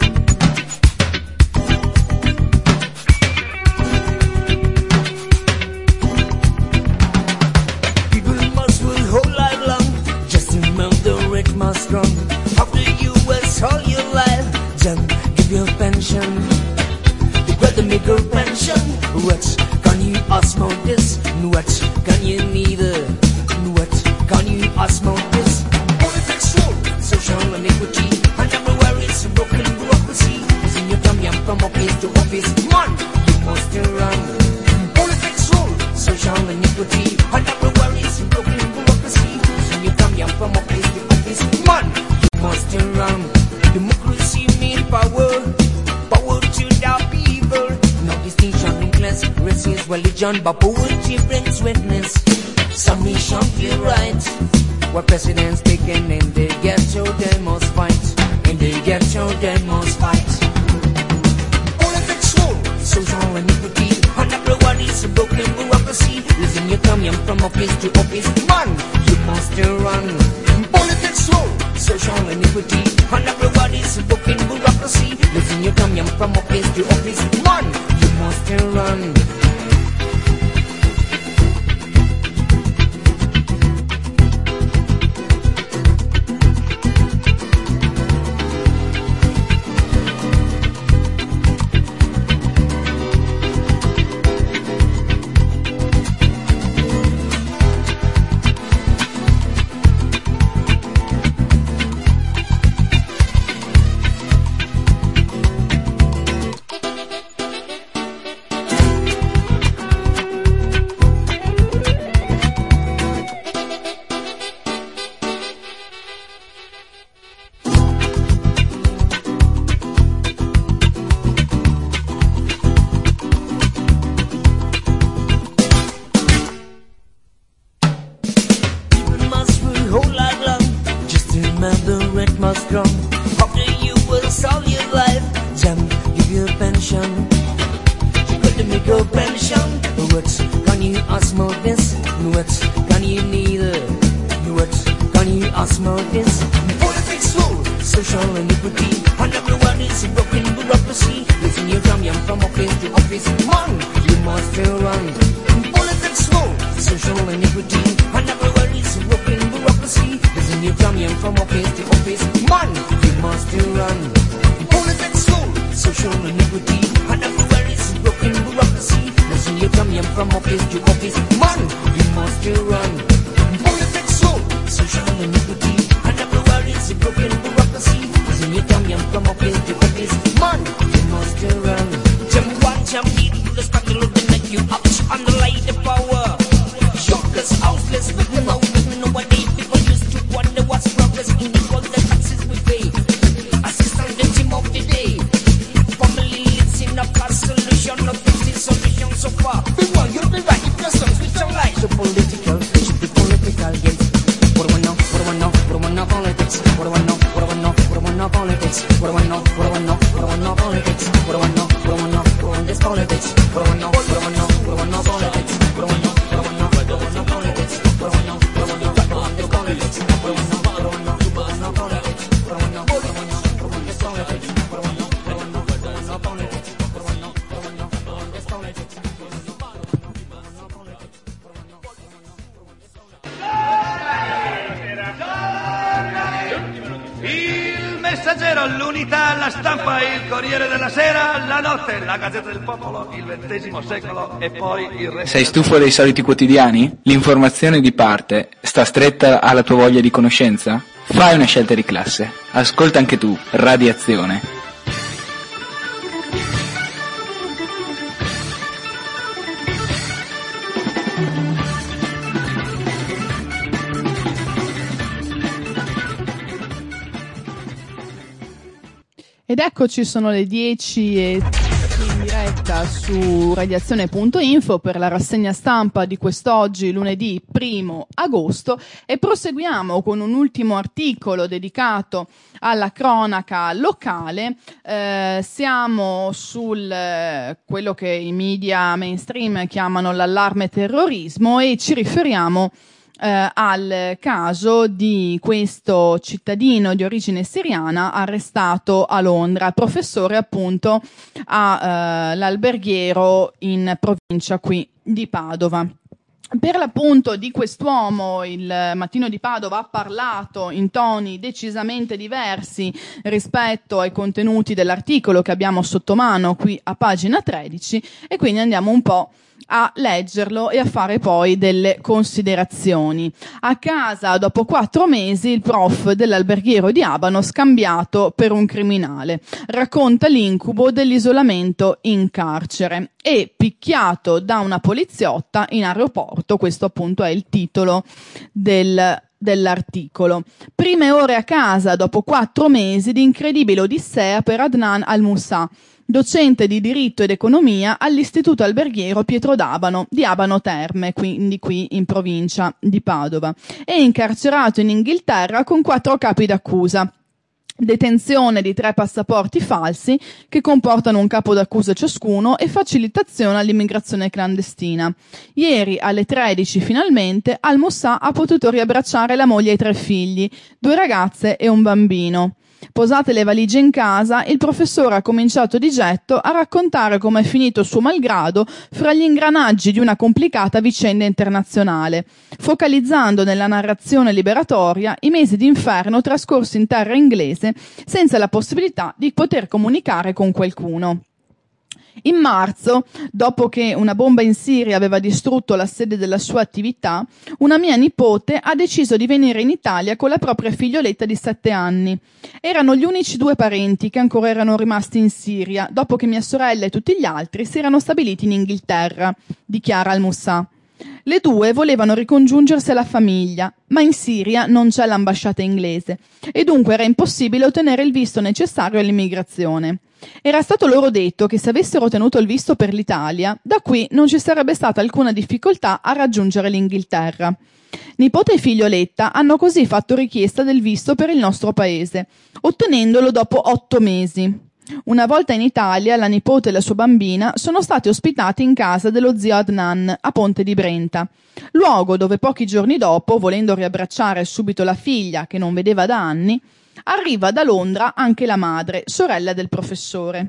People must work whole life long just to mount the rate more strong. After you work all your life, then give your pension. You got to make your pension. What can you ask about this? What can you neither? What can you ask about this? Politics, social inequity, and everywhere it's broken bureaucracy. In your time, you're from office to office. Man, you must run. Politics, social inequity, and everywhere it's broken bureaucracy. In your time, you're from office to office. Man. religion, but poetry brings witness. Submission feel right. Where presidents speaking in the ghetto, they must fight. In the ghetto, they must fight. Politics, rule, social iniquity, and everybody's a broken bureaucracy. Listen, you come from office to office, man, you must run. Politics, rule, social iniquity, and everybody's a broken bureaucracy. Listen, you come from office to office, man, you must run. L'Unità, La Stampa, il Corriere della Sera, La Notte, la Gazzetta del Popolo, il XX secolo e poi il resto. Sei stufo dei soliti quotidiani? L'informazione di parte sta stretta alla tua voglia di conoscenza? Fai una scelta di classe. Ascolta anche tu Radiazione. Ed eccoci, sono le 10 e in diretta su radiazione.info per la rassegna stampa di quest'oggi, lunedì 1 agosto, e proseguiamo con un ultimo articolo dedicato alla cronaca locale. Siamo sul quello che i media mainstream chiamano l'allarme terrorismo e ci riferiamo al caso di questo cittadino di origine siriana arrestato a Londra, professore appunto all'alberghiero in provincia qui di Padova. Per l'appunto di quest'uomo il Mattino di Padova ha parlato in toni decisamente diversi rispetto ai contenuti dell'articolo che abbiamo sotto mano qui a pagina 13, e quindi andiamo un po' a leggerlo e a fare poi delle considerazioni. A casa dopo 4 mesi il prof dell'alberghiero di Abano scambiato per un criminale, racconta l'incubo dell'isolamento in carcere, e picchiato da una poliziotta in aeroporto. Questo appunto è il titolo dell'articolo. Prime ore a casa dopo 4 mesi di incredibile odissea per Adnan Al-Musa, docente di diritto ed economia all'Istituto Alberghiero Pietro d'Abano di Abano Terme, quindi qui in provincia di Padova, e incarcerato in Inghilterra con 4 capi d'accusa. Detenzione di 3 passaporti falsi che comportano un capo d'accusa ciascuno e facilitazione all'immigrazione clandestina. Ieri alle 13 finalmente Al-Moussa ha potuto riabbracciare la moglie e 3 figli, 2 ragazze e un bambino. Posate le valigie in casa, il professore ha cominciato di getto a raccontare come è finito suo malgrado fra gli ingranaggi di una complicata vicenda internazionale, focalizzando nella narrazione liberatoria i mesi d'inferno trascorsi in terra inglese senza la possibilità di poter comunicare con qualcuno. In marzo, dopo che una bomba in Siria aveva distrutto la sede della sua attività, una mia nipote ha deciso di venire in Italia con la propria figlioletta di 7 anni. Erano gli unici 2 parenti che ancora erano rimasti in Siria, dopo che mia sorella e tutti gli altri si erano stabiliti in Inghilterra, dichiara Al-Moussa. Le 2 volevano ricongiungersi alla famiglia, ma in Siria non c'è l'ambasciata inglese e dunque era impossibile ottenere il visto necessario all'immigrazione. Era stato loro detto che se avessero ottenuto il visto per l'Italia, da qui non ci sarebbe stata alcuna difficoltà a raggiungere l'Inghilterra. Nipote e figlioletta hanno così fatto richiesta del visto per il nostro paese, ottenendolo dopo 8 mesi. Una volta in Italia, la nipote e la sua bambina sono stati ospitati in casa dello zio Adnan, a Ponte di Brenta, luogo dove pochi giorni dopo, volendo riabbracciare subito la figlia che non vedeva da anni, arriva da Londra anche la madre, sorella del professore.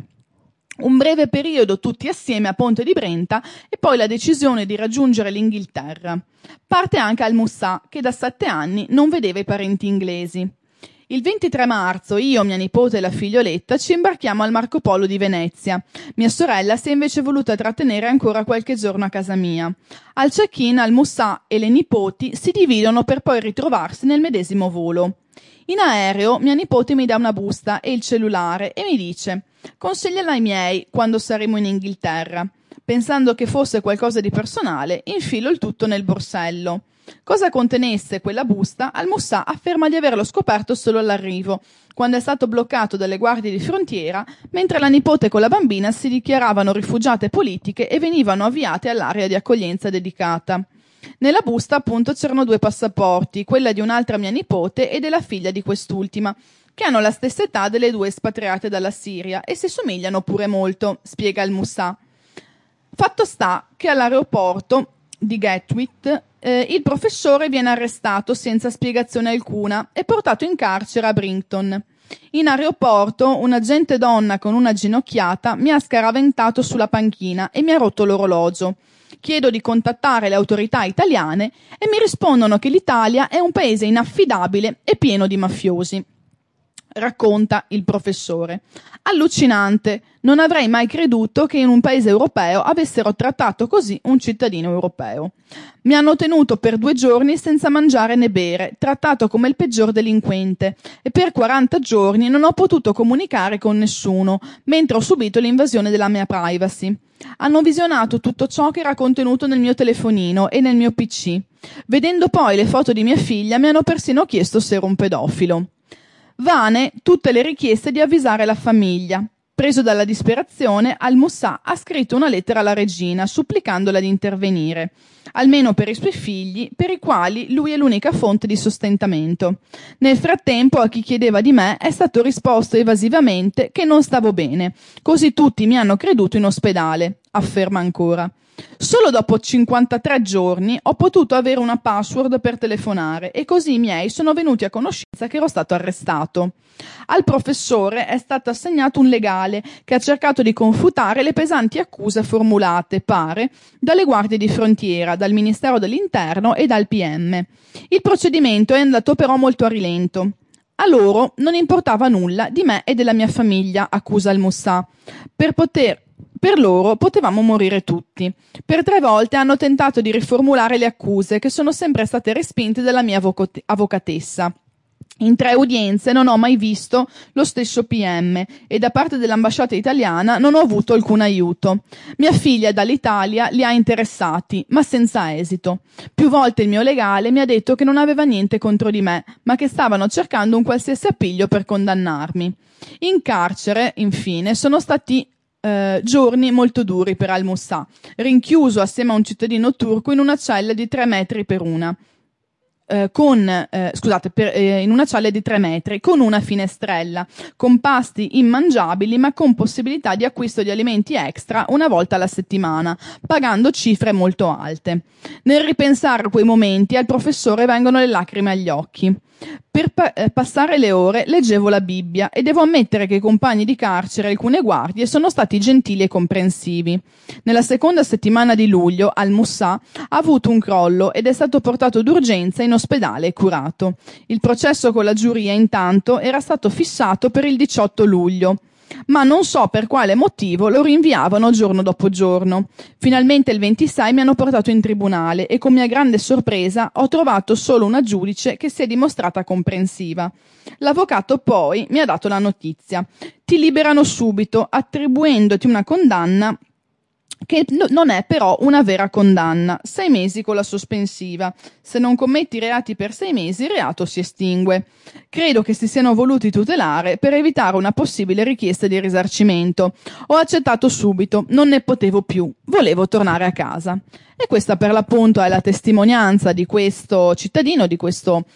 Un breve periodo tutti assieme a Ponte di Brenta e poi la decisione di raggiungere l'Inghilterra. Parte anche Al-Moussa, che da 7 anni non vedeva i parenti inglesi. Il 23 marzo io, mia nipote e la figlioletta ci imbarchiamo al Marco Polo di Venezia. Mia sorella si è invece voluta trattenere ancora qualche giorno a casa mia. Al check-in Al-Moussa e le nipoti si dividono per poi ritrovarsi nel medesimo volo. In aereo mia nipote mi dà una busta e il cellulare e mi dice: «Consigliala ai miei quando saremo in Inghilterra». Pensando che fosse qualcosa di personale, infilo il tutto nel borsello. Cosa contenesse quella busta, Al-Moussa afferma di averlo scoperto solo all'arrivo, quando è stato bloccato dalle guardie di frontiera, mentre la nipote con la bambina si dichiaravano rifugiate politiche e venivano avviate all'area di accoglienza dedicata. Nella busta appunto c'erano 2 passaporti, quella di un'altra mia nipote e della figlia di quest'ultima, che hanno la stessa età delle 2 espatriate dalla Siria e si somigliano pure molto, spiega Al-Moussa. Fatto sta che all'aeroporto di Gatwick il professore viene arrestato senza spiegazione alcuna e portato in carcere a Brighton. In aeroporto un agente donna con una ginocchiata mi ha scaraventato sulla panchina e mi ha rotto l'orologio. Chiedo di contattare le autorità italiane e mi rispondono che l'Italia è un paese inaffidabile e pieno di mafiosi. Racconta il professore. Allucinante, non avrei mai creduto che in un paese europeo avessero trattato così un cittadino europeo. Mi hanno tenuto per 2 giorni senza mangiare né bere, trattato come il peggior delinquente, e per 40 giorni non ho potuto comunicare con nessuno, mentre ho subito l'invasione della mia privacy. Hanno visionato tutto ciò che era contenuto nel mio telefonino e nel mio PC. Vedendo poi le foto di mia figlia mi hanno persino chiesto se ero un pedofilo. Vane tutte le richieste di avvisare la famiglia. Preso dalla disperazione, Al-Moussa ha scritto una lettera alla regina supplicandola di intervenire, almeno per i suoi figli, per i quali lui è l'unica fonte di sostentamento. Nel frattempo, a chi chiedeva di me è stato risposto evasivamente che non stavo bene, così tutti mi hanno creduto in ospedale, afferma ancora. Solo dopo 53 giorni ho potuto avere una password per telefonare e così i miei sono venuti a conoscenza che ero stato arrestato. Al professore è stato assegnato un legale che ha cercato di confutare le pesanti accuse formulate, pare, dalle guardie di frontiera, dal Ministero dell'Interno e dal PM. Il procedimento è andato però molto a rilento. A loro non importava nulla di me e della mia famiglia, accusa Al-Moussa. Per loro potevamo morire tutti. Per 3 volte hanno tentato di riformulare le accuse che sono sempre state respinte dalla mia avvocatessa. In 3 udienze non ho mai visto lo stesso PM e da parte dell'ambasciata italiana non ho avuto alcun aiuto. Mia figlia dall'Italia li ha interessati, ma senza esito. Più volte il mio legale mi ha detto che non aveva niente contro di me, ma che stavano cercando un qualsiasi appiglio per condannarmi. In carcere, infine, sono stati giorni molto duri per Al-Musa, rinchiuso assieme a un cittadino turco in una cella di 3 metri per una. In una cella di 3 metri con una finestrella, con pasti immangiabili ma con possibilità di acquisto di alimenti extra una volta alla settimana, pagando cifre molto alte. Nel ripensare a quei momenti al professore vengono le lacrime agli occhi. Per passare le ore leggevo la Bibbia e devo ammettere che i compagni di carcere e alcune guardie sono stati gentili e comprensivi. Nella seconda settimana di luglio Al-Musa ha avuto un crollo ed è stato portato d'urgenza in ospedale e curato. Il processo con la giuria intanto era stato fissato per il 18 luglio. Ma non so per quale motivo lo rinviavano giorno dopo giorno. Finalmente il 26 mi hanno portato in tribunale e con mia grande sorpresa ho trovato solo una giudice che si è dimostrata comprensiva. L'avvocato poi mi ha dato la notizia: ti liberano subito attribuendoti una condanna che non è però una vera condanna, 6 mesi con la sospensiva. Se non commetti reati per 6 mesi, il reato si estingue. Credo che si siano voluti tutelare per evitare una possibile richiesta di risarcimento. Ho accettato subito, non ne potevo più, volevo tornare a casa. E questa per l'appunto è la testimonianza di questo cittadino, di questo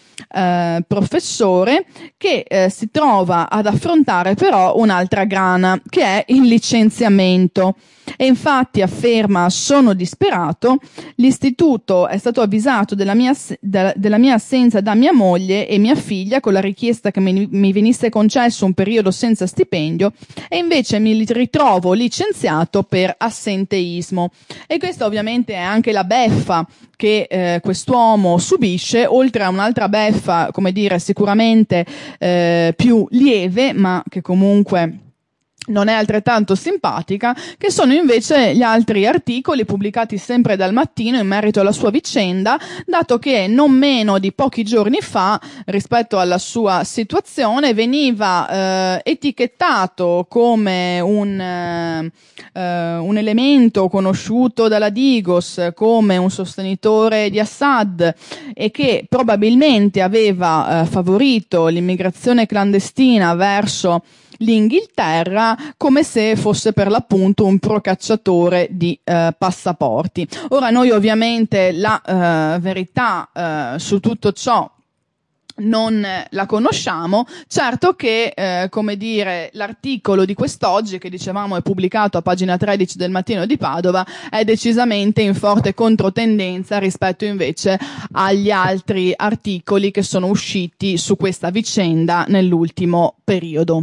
professore, che si trova ad affrontare però un'altra grana, che è il licenziamento. E infatti afferma: sono disperato, l'istituto è stato avvisato della mia assenza da mia moglie e mia figlia con la richiesta che mi venisse concesso un periodo senza stipendio e invece mi ritrovo licenziato per assenteismo. E questa ovviamente è anche la beffa che quest'uomo subisce, oltre a un'altra beffa, come dire, sicuramente più lieve, ma che comunque non è altrettanto simpatica, che sono invece gli altri articoli pubblicati sempre dal Mattino in merito alla sua vicenda, dato che non meno di pochi giorni fa, rispetto alla sua situazione, veniva etichettato come un elemento conosciuto dalla Digos come un sostenitore di Assad e che probabilmente aveva favorito l'immigrazione clandestina verso l'Inghilterra, come se fosse per l'appunto un procacciatore di passaporti. Ora noi ovviamente la verità su tutto ciò non la conosciamo. Certo che come dire, l'articolo di quest'oggi, che dicevamo è pubblicato a pagina 13 del Mattino di Padova, è decisamente in forte controtendenza rispetto invece agli altri articoli che sono usciti su questa vicenda nell'ultimo periodo.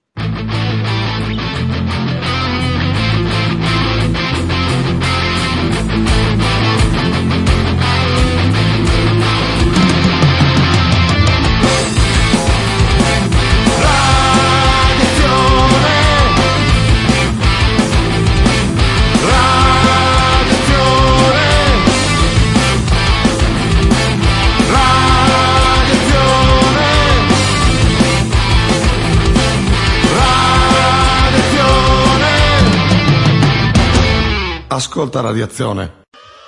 Ascolta Radiazione.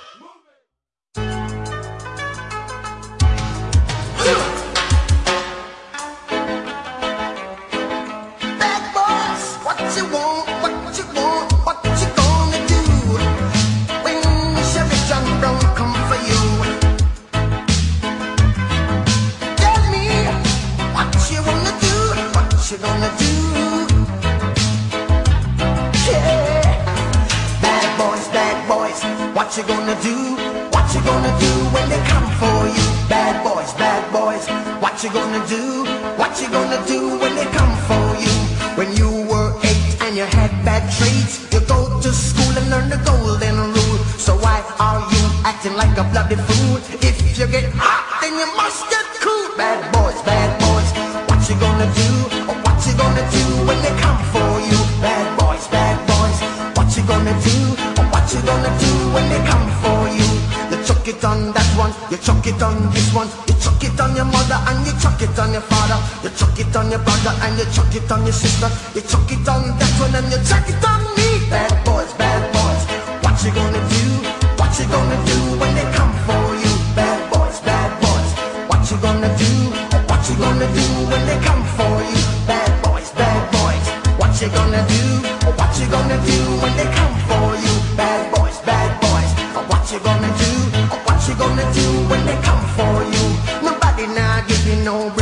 What you gonna do? What you gonna do when they come for you? Bad boys, what you gonna do? What you gonna do when they come for you? When you were 8 and you had bad traits, you go to school and learn the golden rule. So why are you acting like a bloody fool? If you get hot, then you must get cool. Bad boys, what you gonna do? What you gonna do when they come for you? Bad boys, what you gonna do? What you gonna do when they come for you? You chuck it on that one, you chuck it on this one, you chuck it on your mother and you chuck it on your father, you chuck it on your brother and you chuck it on your sister, you chuck it on that one and you chuck it on me. Bad boys, what you gonna do? What you gonna do when they come for you? Bad boys, what you gonna do? What you gonna do when they come for you? Bad boys, what you gonna do? What you gonna do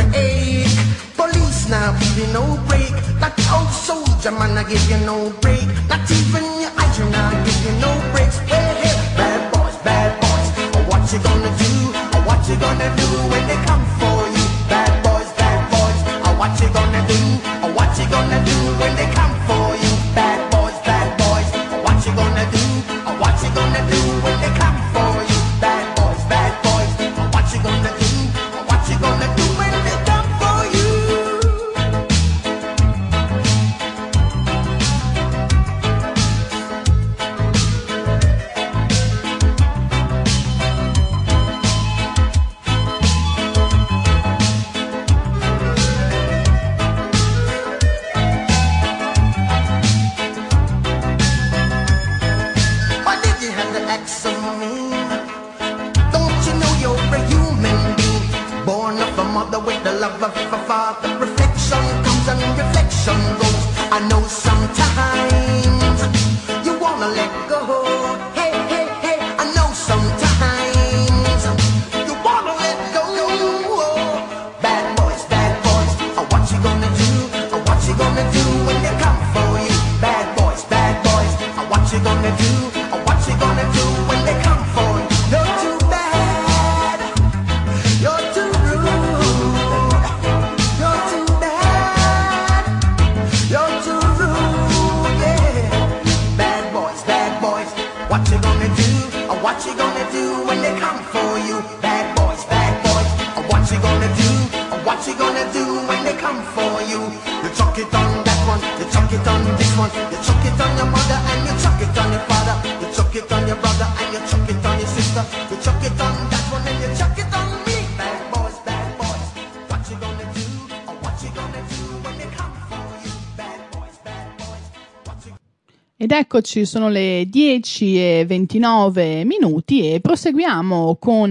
ache. Police now give you no break. That old soldier man I give you no break. Not even your eyes now give you no breaks. Well, hey, bad boys, what you gonna do? What you gonna do when they come for you? Bad boys, what you gonna do? What you gonna do when they come for you? Bad boys, what you gonna do? What you gonna do when they come for you? Bad boys, what you gonna do? What you gonna do when they come for you? With the love of a father, reflection comes and reflection goes. I know sometimes you wanna let go. Hey, hey, hey, I know sometimes you wanna let go. Bad boys, what you gonna do? What you gonna do when they come for you? Bad boys, what you gonna do? What you gonna do when they come for you? You're too bad, you're too rude. What you gonna do? What you gonna do when they come for you? Bad boys, what you gonna do? What you gonna do when they come for you? You chuck it on that one, you chuck it on this one, you chuck it on your mother and you chuck it on your father, you chuck it on your brother and you chuck it on your sister, you chuck it on that one and you chuck it on me. Bad boys, what you gonna do? What you gonna do when they come for you? Bad boys, what you... Ed eccoci, sono le 10:29 e proseguiamo con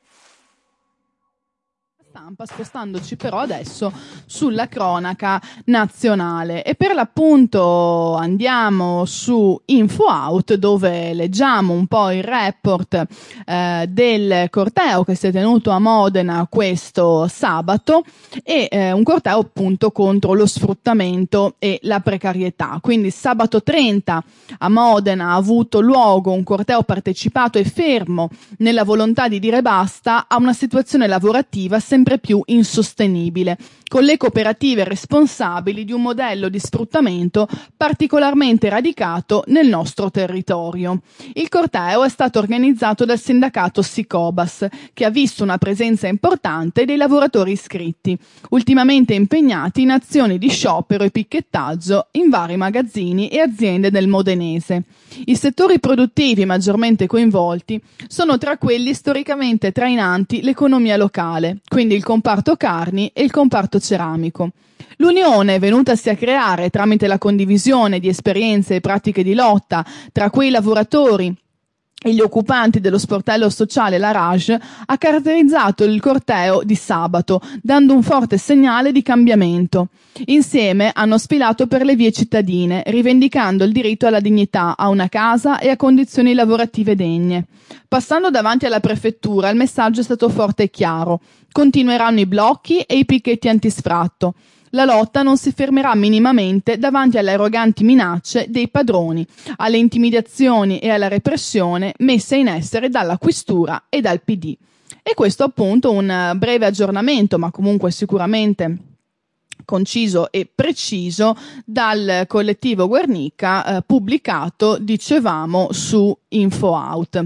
stampa, spostandoci però adesso sulla cronaca nazionale e per l'appunto andiamo su InfoOut, dove leggiamo un po' il report del corteo che si è tenuto a Modena questo sabato e un corteo appunto contro lo sfruttamento e la precarietà. Quindi sabato 30 a Modena ha avuto luogo un corteo partecipato e fermo nella volontà di dire basta a una situazione lavorativa sempre più insostenibile, con le cooperative responsabili di un modello di sfruttamento particolarmente radicato nel nostro territorio. Il corteo è stato organizzato dal sindacato Sicobas, che ha visto una presenza importante dei lavoratori iscritti, ultimamente impegnati in azioni di sciopero e picchettaggio in vari magazzini e aziende del modenese. I settori produttivi maggiormente coinvolti sono tra quelli storicamente trainanti l'economia locale, quindi il comparto carni e il comparto ceramico. L'unione, venutasi a creare tramite la condivisione di esperienze e pratiche di lotta tra quei lavoratori e gli occupanti dello sportello sociale La Rage, ha caratterizzato il corteo di sabato, dando un forte segnale di cambiamento. Insieme hanno sfilato per le vie cittadine, rivendicando il diritto alla dignità, a una casa e a condizioni lavorative degne. Passando davanti alla prefettura, il messaggio è stato forte e chiaro. Continueranno i blocchi e i picchetti antisfratto. La lotta non si fermerà minimamente davanti alle arroganti minacce dei padroni, alle intimidazioni e alla repressione messe in essere dalla questura e dal PD. E questo appunto un breve aggiornamento, ma comunque sicuramente conciso e preciso, dal collettivo Guernica, pubblicato, dicevamo, su InfoOut.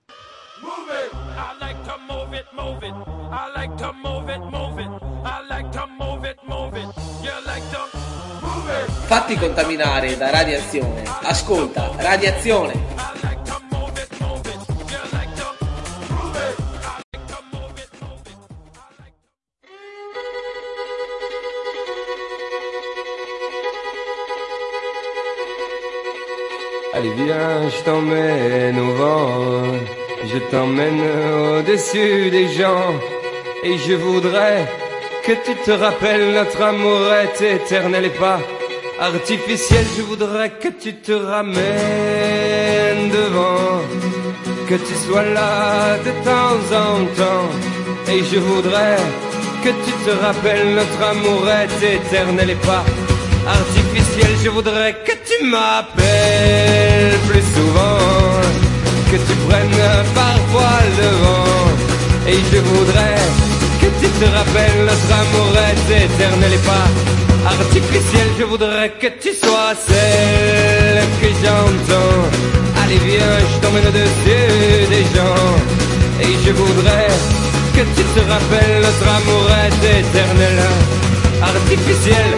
Fatti contaminare da radiazione. Ascolta, radiazione. Allez viens, je t'emmène au vent, je t'emmène au-dessus des gens, et je voudrais que tu te rappelles notre amour est éternel et pas artificiel. Je voudrais que tu te ramènes devant, que tu sois là de temps en temps, et je voudrais que tu te rappelles, notre amour est éternel et pas artificiel. Je voudrais que tu m'appelles plus souvent, que tu prennes parfois le vent. Et je voudrais que tu te rappelles, notre amour est éternel et pas artificiel. Je voudrais que tu sois celle que j'entends. Allez viens, je t'emmène au-dessus des gens. Et je voudrais que tu te rappelles, notre amour est éternel, artificiel.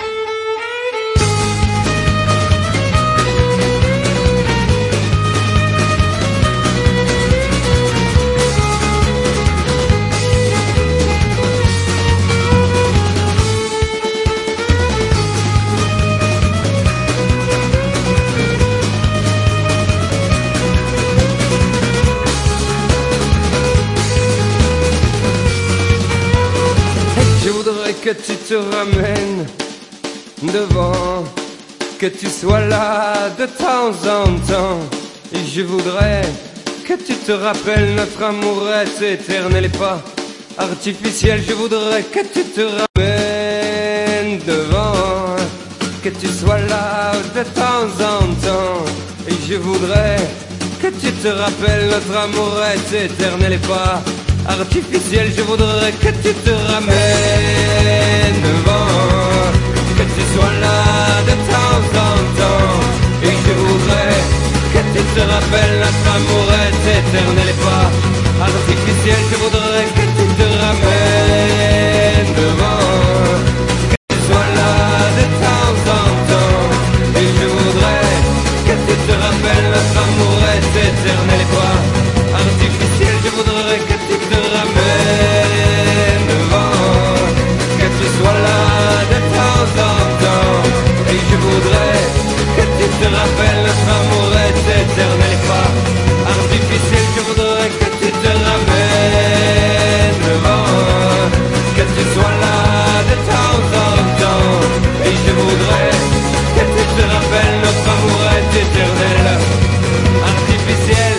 Que tu te ramènes devant, que tu sois là de temps en temps. Et je voudrais que tu te rappelles, notre amour est éternel et pas artificiel. Je voudrais que tu te ramènes devant, que tu sois là de temps en temps. Et je voudrais que tu te rappelles, notre amour est éternel et pas artificiel. Je voudrais que tu te ramènes devant, que tu sois là de temps en temps. Et je voudrais que tu te rappelles, notre amour est éternel et pas artificiel. Je voudrais que tu te ramènes devant, que tu sois là de temps en temps. Et je voudrais que tu te rappelles, notre amour est éternel et pas artificiel. Je voudrais que tu te ramènes devant, que tu sois là de temps en temps. Et je voudrais que tu te rappelles, notre amour est éternel et pas artificiel. Je voudrais que tu te ramènes devant, que tu sois là de temps en temps. Et je voudrais que tu te rappelles, notre amour est éternel, artificiel.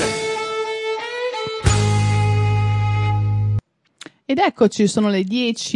Ed eccoci, sono le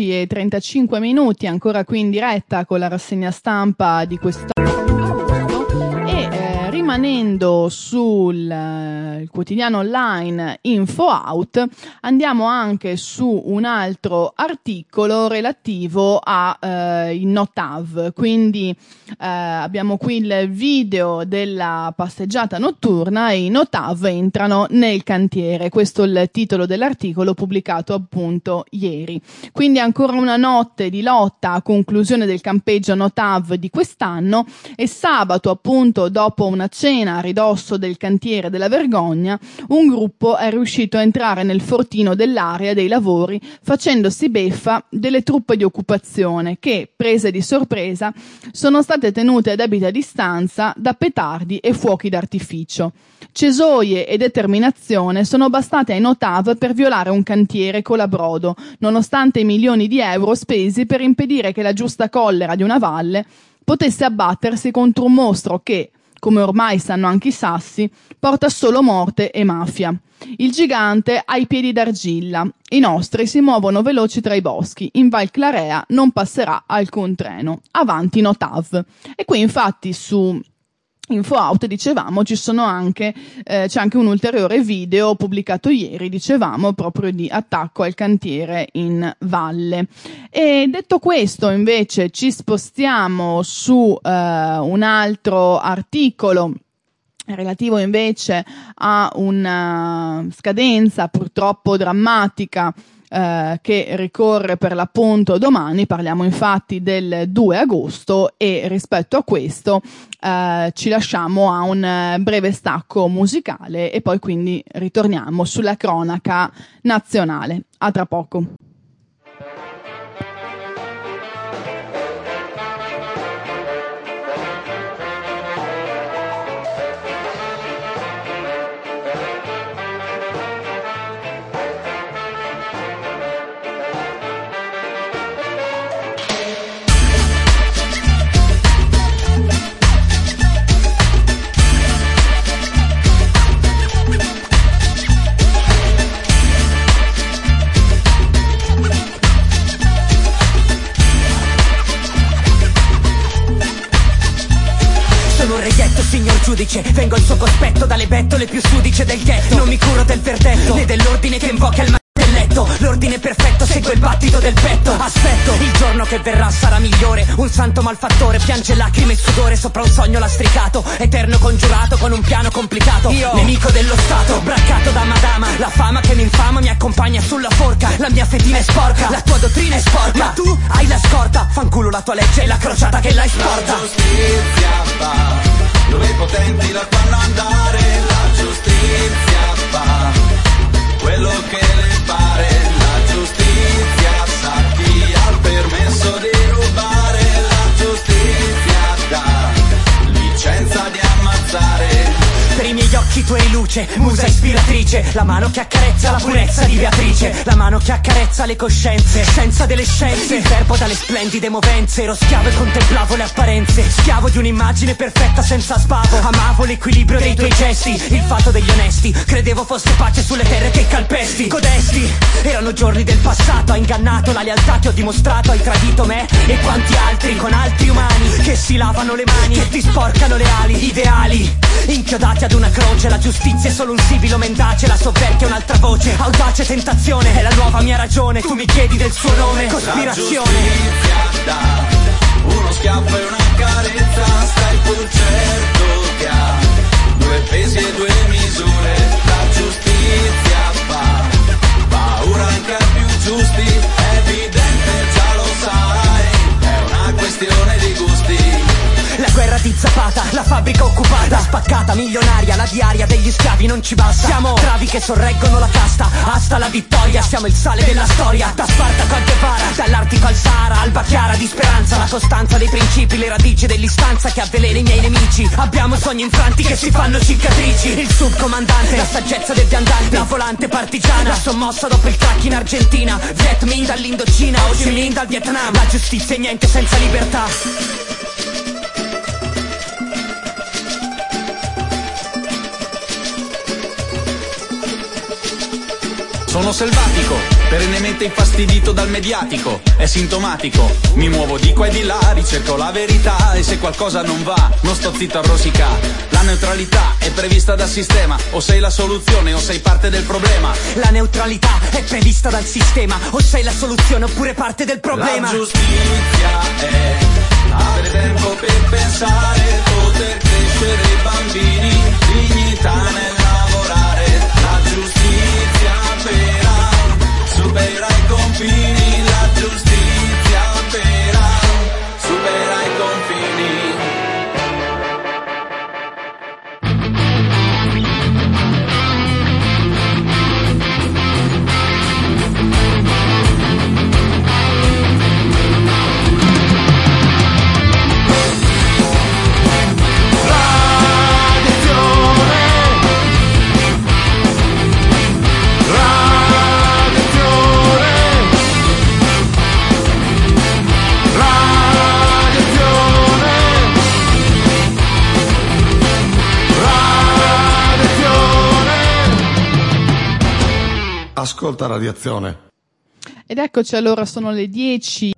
10:35, ancora qui in diretta con la rassegna stampa di quest'agosto e rimanendo sul quotidiano online InfoOut andiamo anche su un altro articolo relativo ai Notav, quindi abbiamo qui il video della passeggiata notturna e i Notav entrano nel cantiere. Questo è il titolo dell'articolo pubblicato appunto ieri. Quindi ancora una notte di lotta a conclusione del campeggio Notav di quest'anno e sabato appunto dopo una cena a ridosso del cantiere della Vergogna un gruppo è riuscito a entrare nel fortino dell'area dei lavori facendosi beffa delle truppe di occupazione che, prese di sorpresa, sono state tenute a debita distanza da petardi e fuochi d'artificio. Cesoie e determinazione sono bastate ai Notav per violare un cantiere colabrodo, nonostante i milioni di euro spesi per impedire che la giusta collera di una valle potesse abbattersi contro un mostro che, come ormai sanno anche i sassi, porta solo morte e mafia. Il gigante ha i piedi d'argilla, i nostri si muovono veloci tra i boschi, in Val Clarea non passerà alcun treno. Avanti Notav. E qui infatti su InfoOut dicevamo c'è anche un ulteriore video pubblicato ieri, dicevamo proprio di attacco al cantiere in valle. E detto questo invece ci spostiamo su un altro articolo relativo invece a una scadenza purtroppo drammatica che ricorre per l'appunto domani. Parliamo infatti del 2 agosto e rispetto a questo ci lasciamo a un breve stacco musicale e poi quindi ritorniamo sulla cronaca nazionale. A tra poco. giudice, vengo al suo cospetto dalle bettole più sudice del ghetto. Non mi curo del verdetto, né dell'ordine che invoca il del letto. L'ordine perfetto segue il battito del petto. Aspetto, il giorno che verrà sarà migliore. Un santo malfattore piange lacrime e sudore sopra un sogno lastricato, eterno congiurato con un piano complicato. Io, nemico dello Stato, braccato da madama. La fama che mi infama mi accompagna sulla forca. La mia fetina è sporca, la tua dottrina è sporca, ma tu hai la scorta. Fanculo la tua legge e la crociata che la esporta. La giustizia va dove i potenti la fanno andare. La giustizia va quello che le pare. La giustizia sa chi ha il permesso di rubare. La giustizia dà licenza di ammazzare. Per i miei occhi tu eri luce, musa ispiratrice. La mano che accarezza la purezza di Beatrice. La mano che accarezza le coscienze, scienza delle scienze. Il verbo dalle splendide movenze. Ero schiavo e contemplavo le apparenze. Schiavo di un'immagine perfetta senza spavo. Amavo l'equilibrio dei tuoi gesti, il fatto degli onesti. Credevo fosse pace sulle terre che calpesti. Codesti erano giorni del passato. Hai ingannato la lealtà che ho dimostrato. Hai tradito me e quanti altri con altri umani che si lavano le mani, che ti sporcano le ali. Ideali inchiodati ad una croce. La giustizia è solo un sibilo mendace. La sovverchia è un'altra voce. Audace tentazione è la nuova mia ragione. Tu mi chiedi del suo nome, cospirazione. La giustizia dà uno schiaffo e una carezza. Stai pur certo che ha due pesi e due misure. La giustizia fa paura anche ai più giusti. È evidente, già lo sai, è una questione di gusti. La guerra di Zapata, la fabbrica occupata, spaccata, milionaria, la diaria degli schiavi non ci basta. Siamo travi che sorreggono la casta, hasta la vittoria, siamo il sale della storia. Da Spartaco a Guevara, dall'Artico al Sahara, alba chiara di speranza, la costanza dei principi, le radici dell'istanza che avvelena i miei nemici. Abbiamo sogni infranti che si fanno cicatrici. Il subcomandante, la saggezza del viandante, la volante partigiana, la sommossa dopo il crack in Argentina. Viet Minh dall'Indocina, Ho Chi Minh dal Vietnam. La giustizia è niente senza libertà. Sono selvatico, perennemente infastidito dal mediatico. È sintomatico, mi muovo di qua e di là, ricerco la verità e se qualcosa non va, non sto zitto a rosicare. La neutralità è prevista dal sistema, o sei la soluzione o sei parte del problema. La neutralità è prevista dal sistema, o sei la soluzione oppure parte del problema. La giustizia è avere tempo per pensare, poter crescere i bambini, dignità nel lavorare. La giustizia supera i confini, la giustizia supera i confini. Ascolta Radiazione. Ed eccoci, allora sono le 10.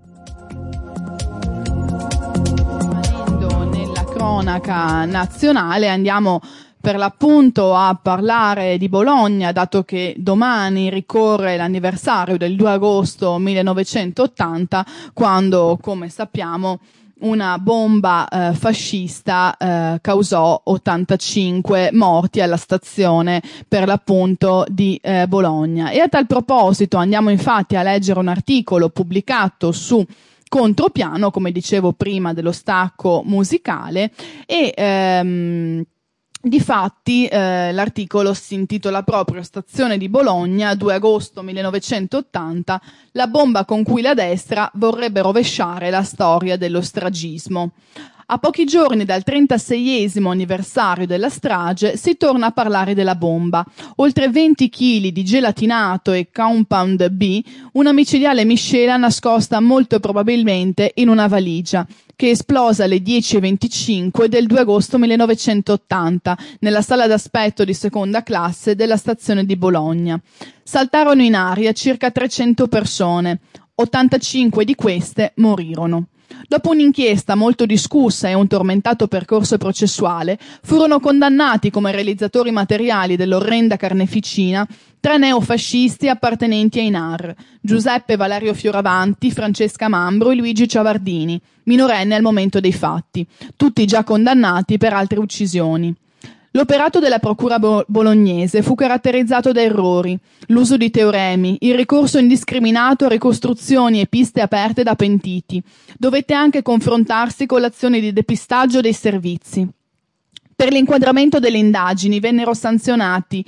Rimanendo nella cronaca nazionale, andiamo per l'appunto a parlare di Bologna, dato che domani ricorre l'anniversario del 2 agosto 1980, quando, come sappiamo, una bomba fascista causò 85 morti alla stazione, per l'appunto, di Bologna. E a tal proposito andiamo infatti a leggere un articolo pubblicato su Contropiano, come dicevo prima, dello stacco musicale, e difatti l'articolo si intitola proprio Stazione di Bologna, 2 agosto 1980, la bomba con cui la destra vorrebbe rovesciare la storia dello stragismo. A pochi giorni dal 36esimo anniversario della strage si torna a parlare della bomba. Oltre 20 kg di gelatinato e Compound B, una micidiale miscela nascosta molto probabilmente in una valigia, che esplosa alle 10:25 del 2 agosto 1980 nella sala d'aspetto di seconda classe della stazione di Bologna. Saltarono in aria circa 300 persone, 85 di queste morirono. Dopo un'inchiesta molto discussa e un tormentato percorso processuale, furono condannati come realizzatori materiali dell'orrenda carneficina 3 neofascisti appartenenti ai NAR: Giuseppe Valerio Fioravanti, Francesca Mambro e Luigi Ciavardini, minorenne al momento dei fatti, tutti già condannati per altre uccisioni. L'operato della procura bolognese fu caratterizzato da errori, l'uso di teoremi, il ricorso indiscriminato a ricostruzioni e piste aperte da pentiti. Dovette anche confrontarsi con l'azione di depistaggio dei servizi. Per l'inquinamento delle indagini vennero sanzionati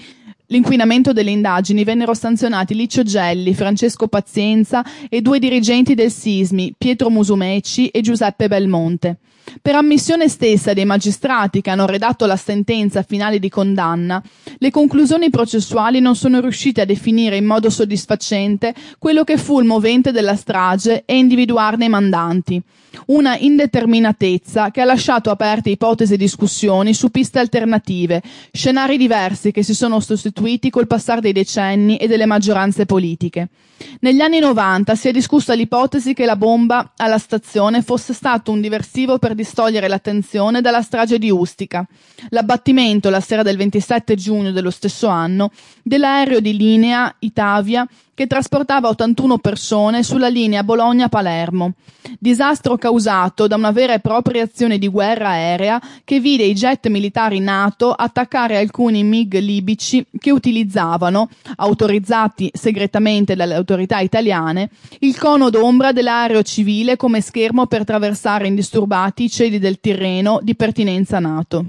Licio Gelli, Francesco Pazienza e 2 dirigenti del Sismi, Pietro Musumeci e Giuseppe Belmonte. Per ammissione stessa dei magistrati che hanno redatto la sentenza finale di condanna, le conclusioni processuali non sono riuscite a definire in modo soddisfacente quello che fu il movente della strage e individuarne i mandanti. Una indeterminatezza che ha lasciato aperte ipotesi e discussioni su piste alternative, scenari diversi che si sono sostituiti col passare dei decenni e delle maggioranze politiche. Negli anni 90 si è discussa l'ipotesi che la bomba alla stazione fosse stato un diversivo per distogliere l'attenzione dalla strage di Ustica. L'abbattimento, la sera del 27 giugno dello stesso anno, dell'aereo di linea Itavia che trasportava 81 persone sulla linea Bologna-Palermo. Disastro causato da una vera e propria azione di guerra aerea che vide i jet militari NATO attaccare alcuni MiG libici che utilizzavano, autorizzati segretamente dalle autorità italiane, il cono d'ombra dell'aereo civile come schermo per traversare indisturbati i cieli del Tirreno di pertinenza NATO.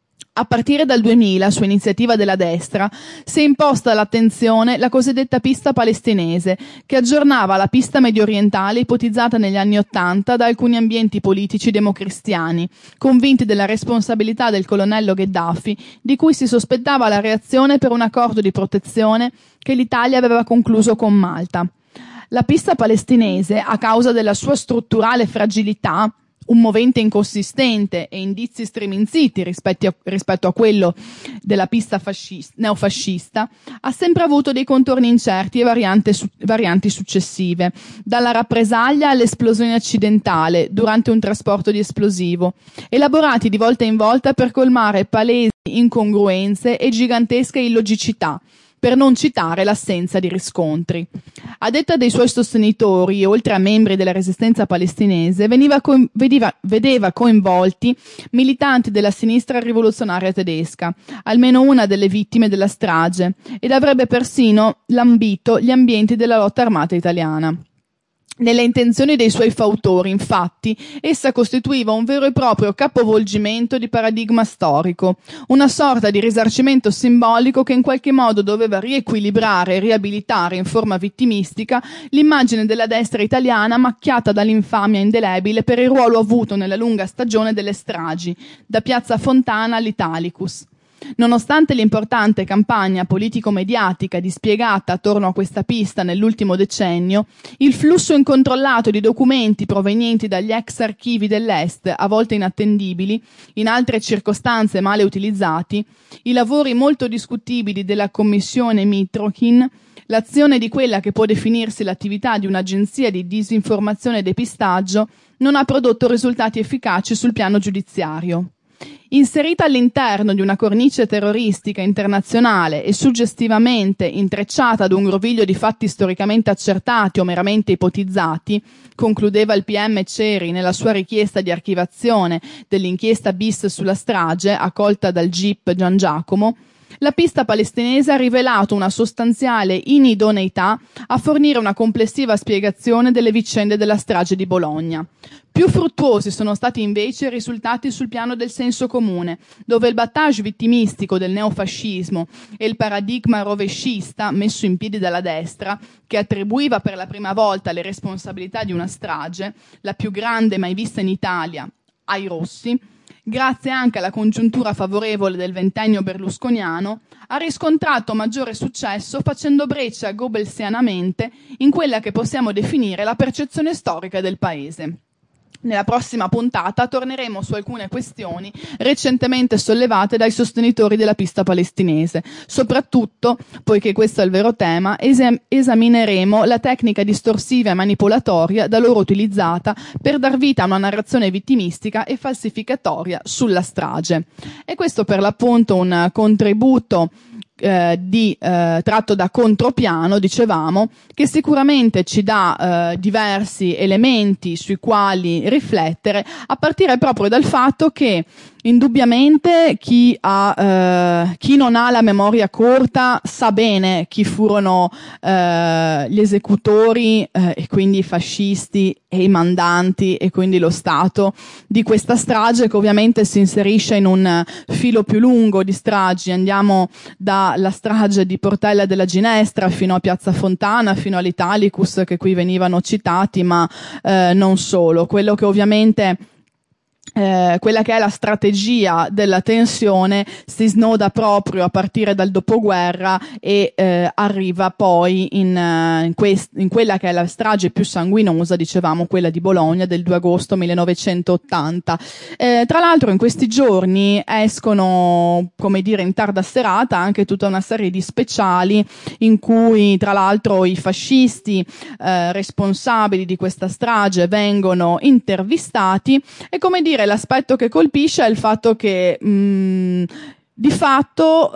A partire dal 2000, su iniziativa della destra, si è imposta all'attenzione la cosiddetta pista palestinese, che aggiornava la pista mediorientale ipotizzata negli anni '80 da alcuni ambienti politici democristiani, convinti della responsabilità del colonnello Gheddafi, di cui si sospettava la reazione per un accordo di protezione che l'Italia aveva concluso con Malta. La pista palestinese, a causa della sua strutturale fragilità, un movente inconsistente e indizi striminziti rispetto a quello della pista neofascista, ha sempre avuto dei contorni incerti e varianti successive, dalla rappresaglia all'esplosione accidentale durante un trasporto di esplosivo, elaborati di volta in volta per colmare palesi incongruenze e gigantesche illogicità, per non citare l'assenza di riscontri. A detta dei suoi sostenitori, oltre a membri della resistenza palestinese, vedeva coinvolti militanti della sinistra rivoluzionaria tedesca, almeno una delle vittime della strage, ed avrebbe persino lambito gli ambienti della lotta armata italiana. Nelle intenzioni dei suoi fautori, infatti, essa costituiva un vero e proprio capovolgimento di paradigma storico, una sorta di risarcimento simbolico che in qualche modo doveva riequilibrare e riabilitare in forma vittimistica l'immagine della destra italiana macchiata dall'infamia indelebile per il ruolo avuto nella lunga stagione delle stragi, da Piazza Fontana all'Italicus. Nonostante l'importante campagna politico-mediatica dispiegata attorno a questa pista nell'ultimo decennio, il flusso incontrollato di documenti provenienti dagli ex archivi dell'Est, a volte inattendibili, in altre circostanze male utilizzati, i lavori molto discutibili della commissione Mitrokhin, l'azione di quella che può definirsi l'attività di un'agenzia di disinformazione e depistaggio, non ha prodotto risultati efficaci sul piano giudiziario. Inserita all'interno di una cornice terroristica internazionale e suggestivamente intrecciata ad un groviglio di fatti storicamente accertati o meramente ipotizzati, concludeva il PM Ceri nella sua richiesta di archivazione dell'inchiesta bis sulla strage accolta dal GIP Gian Giacomo, la pista palestinese ha rivelato una sostanziale inidoneità a fornire una complessiva spiegazione delle vicende della strage di Bologna. Più fruttuosi sono stati invece i risultati sul piano del senso comune, dove il battage vittimistico del neofascismo e il paradigma rovescista messo in piedi dalla destra, che attribuiva per la prima volta le responsabilità di una strage, la più grande mai vista in Italia, ai rossi, grazie anche alla congiuntura favorevole del ventennio berlusconiano, ha riscontrato maggiore successo facendo breccia goebbelsianamente in quella che possiamo definire la percezione storica del paese. Nella prossima puntata torneremo su alcune questioni recentemente sollevate dai sostenitori della pista palestinese. Soprattutto, poiché questo è il vero tema, esamineremo la tecnica distorsiva e manipolatoria da loro utilizzata per dar vita a una narrazione vittimistica e falsificatoria sulla strage. E questo per l'appunto un contributo tratto da Contropiano, dicevamo, che sicuramente ci dà diversi elementi sui quali riflettere, a partire proprio dal fatto che indubbiamente chi non ha la memoria corta sa bene chi furono gli esecutori e quindi i fascisti e i mandanti e quindi lo Stato di questa strage, che ovviamente si inserisce in un filo più lungo di stragi. Andiamo dalla strage di Portella della Ginestra fino a Piazza Fontana, fino all'Italicus, che qui venivano citati, ma non solo. Quello che ovviamente quella che è la strategia della tensione si snoda proprio a partire dal dopoguerra e arriva poi in quella che è la strage più sanguinosa, dicevamo, quella di Bologna del 2 agosto 1980. Tra l'altro in questi giorni escono, come dire, in tarda serata anche tutta una serie di speciali in cui tra l'altro i fascisti responsabili di questa strage vengono intervistati e, come dire, l'aspetto che colpisce è il fatto che di fatto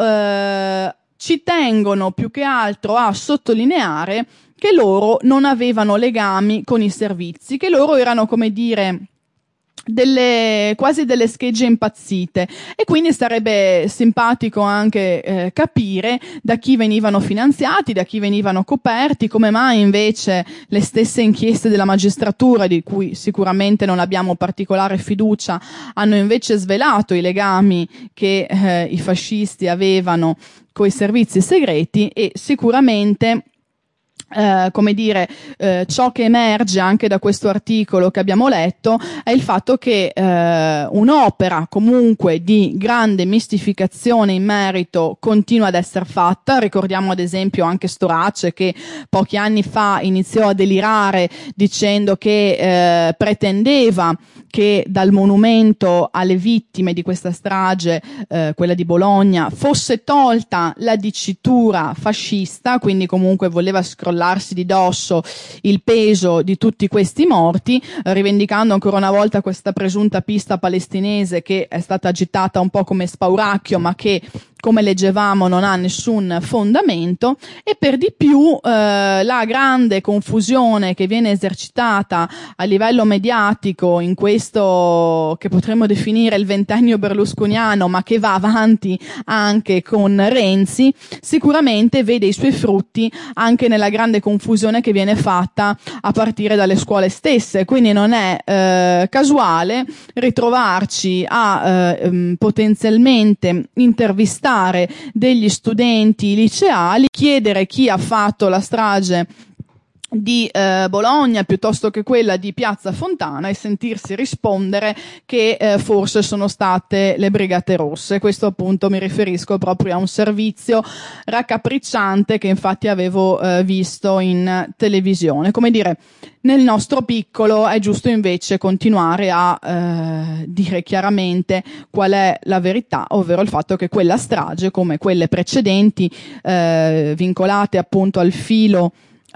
ci tengono più che altro a sottolineare che loro non avevano legami con i servizi, che loro erano, come dire, quasi delle schegge impazzite, e quindi sarebbe simpatico anche capire da chi venivano finanziati, da chi venivano coperti, come mai invece le stesse inchieste della magistratura, di cui sicuramente non abbiamo particolare fiducia, hanno invece svelato i legami che i fascisti avevano coi servizi segreti. E sicuramente come dire, ciò che emerge anche da questo articolo che abbiamo letto è il fatto che un'opera comunque di grande mistificazione in merito continua ad essere fatta. Ricordiamo ad esempio anche Storace, che pochi anni fa iniziò a delirare dicendo che pretendeva che dal monumento alle vittime di questa strage, quella di Bologna, fosse tolta la dicitura fascista, quindi comunque voleva scrollarsi di dosso il peso di tutti questi morti, rivendicando ancora una volta questa presunta pista palestinese che è stata agitata un po' come spauracchio, ma che, come leggevamo, non ha nessun fondamento. E per di più la grande confusione che viene esercitata a livello mediatico in questo che potremmo definire il ventennio berlusconiano, ma che va avanti anche con Renzi, sicuramente vede i suoi frutti anche nella grande confusione che viene fatta a partire dalle scuole stesse. Quindi non è casuale ritrovarci a potenzialmente intervistare degli studenti liceali, chiedere chi ha fatto la strage di Bologna piuttosto che quella di Piazza Fontana e sentirsi rispondere che forse sono state le Brigate Rosse. Questo appunto mi riferisco proprio a un servizio raccapricciante che infatti avevo visto in televisione. Come dire, nel nostro piccolo è giusto invece continuare a dire chiaramente qual è la verità, ovvero il fatto che quella strage, come quelle precedenti, vincolate appunto al filo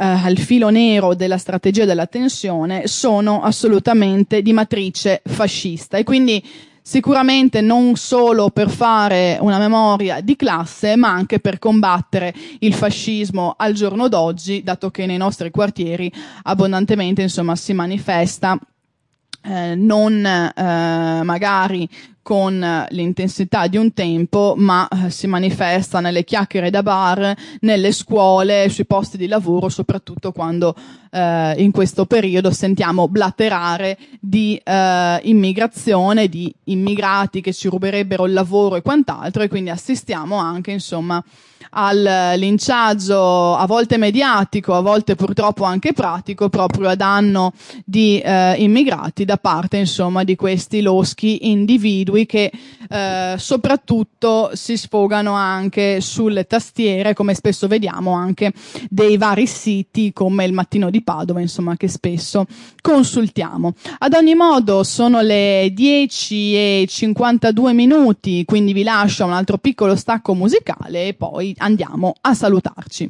nero della strategia della tensione, sono assolutamente di matrice fascista. E quindi sicuramente non solo per fare una memoria di classe, ma anche per combattere il fascismo al giorno d'oggi, dato che nei nostri quartieri abbondantemente, insomma, si manifesta non magari con l'intensità di un tempo, ma si manifesta nelle chiacchiere da bar, nelle scuole, sui posti di lavoro, soprattutto quando in questo periodo sentiamo blaterare di immigrazione, di immigrati che ci ruberebbero il lavoro e quant'altro, e quindi assistiamo anche, insomma, al linciaggio a volte mediatico, a volte purtroppo anche pratico, proprio a danno di immigrati da parte, insomma, di questi loschi individui continui che soprattutto si sfogano anche sulle tastiere, come spesso vediamo anche dei vari siti come il Mattino di Padova, insomma, che spesso consultiamo. Ad ogni modo sono le 10:52, quindi vi lascio un altro piccolo stacco musicale e poi andiamo a salutarci.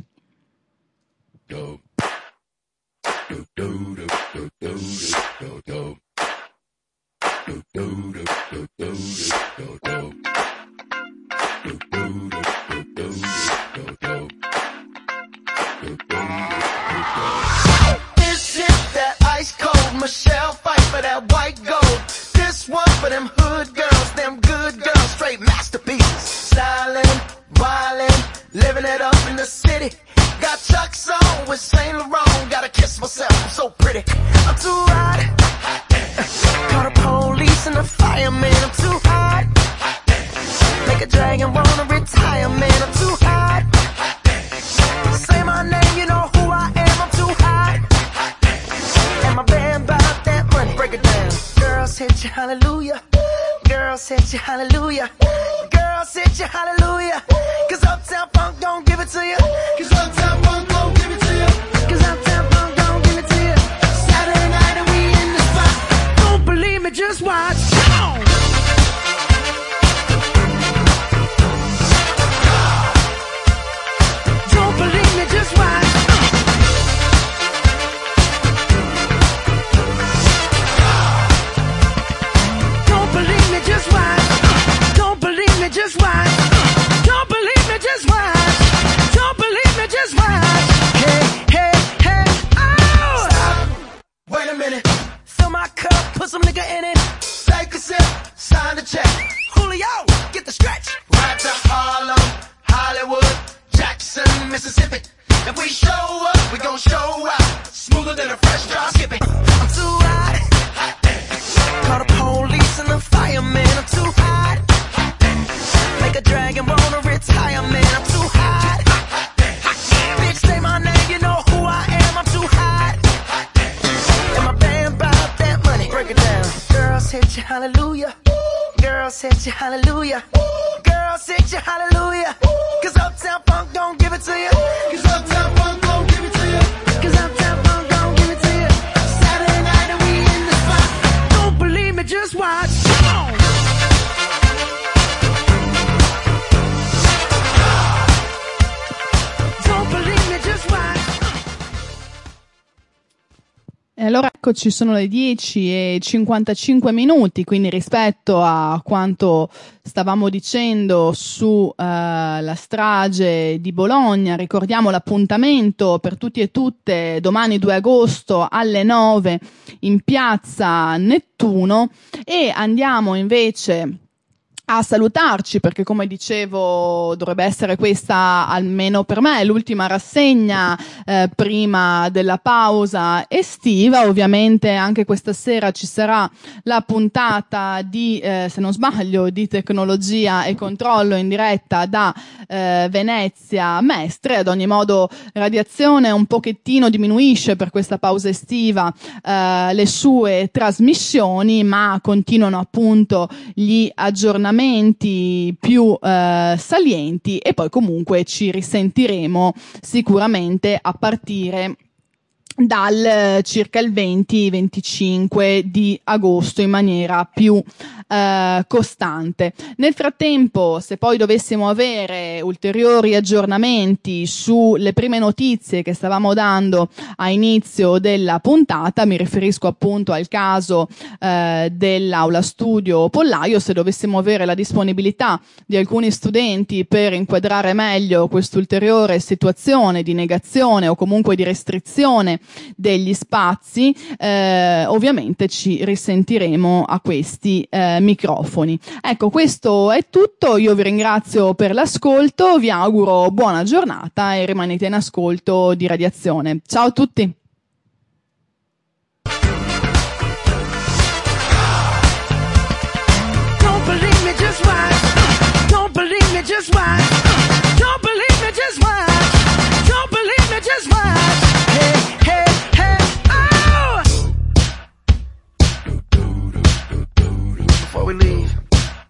This hit that ice cold Michelle fight for that white gold. This one for them hood girls, them good girls, straight masterpieces. Stylin', wildin', living it up in the city. Got Chuck's on with Saint Laurent. Gotta kiss myself, I'm so pretty. I'm too hot. Call the police and the fireman. I'm too hot. Make a dragon wanna retire, man. I'm too hot. Say my name, you know who I am. I'm too hot. And my band bought that money. Break it down. Girls hit you, hallelujah. Girls hit you, hallelujah. Girls hit you, hallelujah. Cause Uptown Funk don't give it to you. Cause Uptown Funk don't give it to you. Cause Uptown Funk don't give it to you. Saturday night and we in the spot. Don't believe me, just watch. Come on. Don't believe me, just watch. Don't believe me, just watch. Don't believe me, just watch. Don't believe me, just watch. Don't believe me, just watch. Hey, hey, hey, oh! Stop. Wait a minute. Fill my cup, put some nigga in it. Take a sip, sign the check. Julio, get the stretch. Right to Harlem, Hollywood, Jackson, Mississippi. If we show up, we gon' show out. Smoother than a fresh drop skipping. I'm too hot. Call the police and the fireman. I'm too hot. Make a dragon wanna retire, man. I'm too hot. Bitch, say my name, you know who I am. I'm too hot. And my band bought that money. Break it down. Girls hit you, hallelujah. Girls hit you, hallelujah. Girls hit you, hallelujah. Cause Uptown Funk don't give it to you. Cause Uptown Funk don't give it to you. Cause Uptown Funk don't give it to you. Saturday night and we in the spot. Don't believe me, just watch. Come on. Don't believe me, just watch. E allora eccoci, sono le 10:55, quindi rispetto a quanto stavamo dicendo su la strage di Bologna, ricordiamo l'appuntamento per tutti e tutte domani 2 agosto alle 9 in piazza Nettuno, e andiamo invece a salutarci, perché come dicevo dovrebbe essere questa, almeno per me, l'ultima rassegna prima della pausa estiva. Ovviamente anche questa sera ci sarà la puntata di, se non sbaglio, di tecnologia e controllo in diretta da Venezia Mestre. Ad ogni modo Radiazione un pochettino diminuisce per questa pausa estiva le sue trasmissioni, ma continuano appunto gli aggiornamenti più salienti, e poi comunque ci risentiremo sicuramente a partire dal circa il 20-25 di agosto in maniera più costante. Nel frattempo, se poi dovessimo avere ulteriori aggiornamenti sulle prime notizie che stavamo dando a inizio della puntata, mi riferisco appunto al caso dell'aula studio Pollaio, se dovessimo avere la disponibilità di alcuni studenti per inquadrare meglio quest'ulteriore situazione di negazione o comunque di restrizione degli spazi, ovviamente ci risentiremo a questi microfoni. Ecco, questo è tutto, io vi ringrazio per l'ascolto, vi auguro buona giornata e rimanete in ascolto di Radiazione. Ciao a tutti! Don't believe me, just watch. Don't believe me, just watch. Don't believe me, just watch. Don't believe me, just watch. Hey, hey, hey, oh! Before we leave,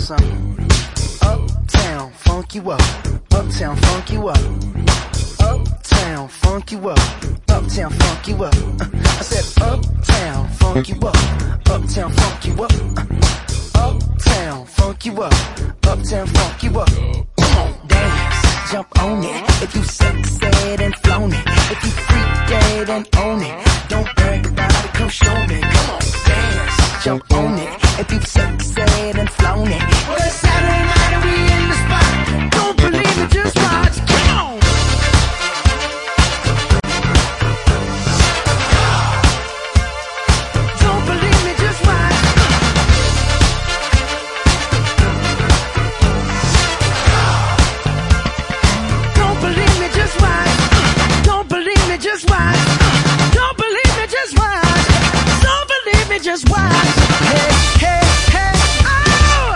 something. Uptown, funk you up. Uptown, funk you up. Uptown, funk you up. Uptown, funk you up. I said uptown, funk you up. Uptown, funk you up. Uptown, funk you up. Uptown, funk you up. Come on, dance, jump on it. If you sexed and flown it. If you freak dead and own it. Don't brag about it, come show me. Come on, dance, jump on it. If you sexed and flown it. Well, it's Saturday night and we in the spot. Don't believe it, just watch. Come on. Don't believe me, just watch. Don't believe me, just watch. Don't believe me, just watch. Don't believe me, just watch. Don't believe me, just watch. Hey, hey, hey, oh!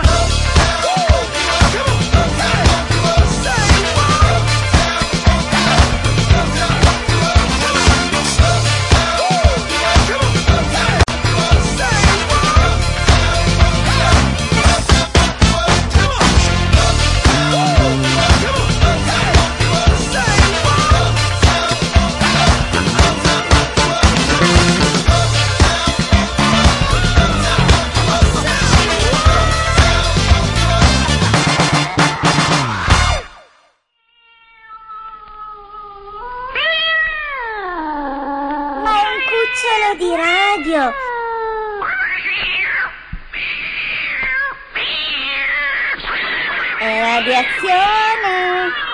Di radio. Radiazione.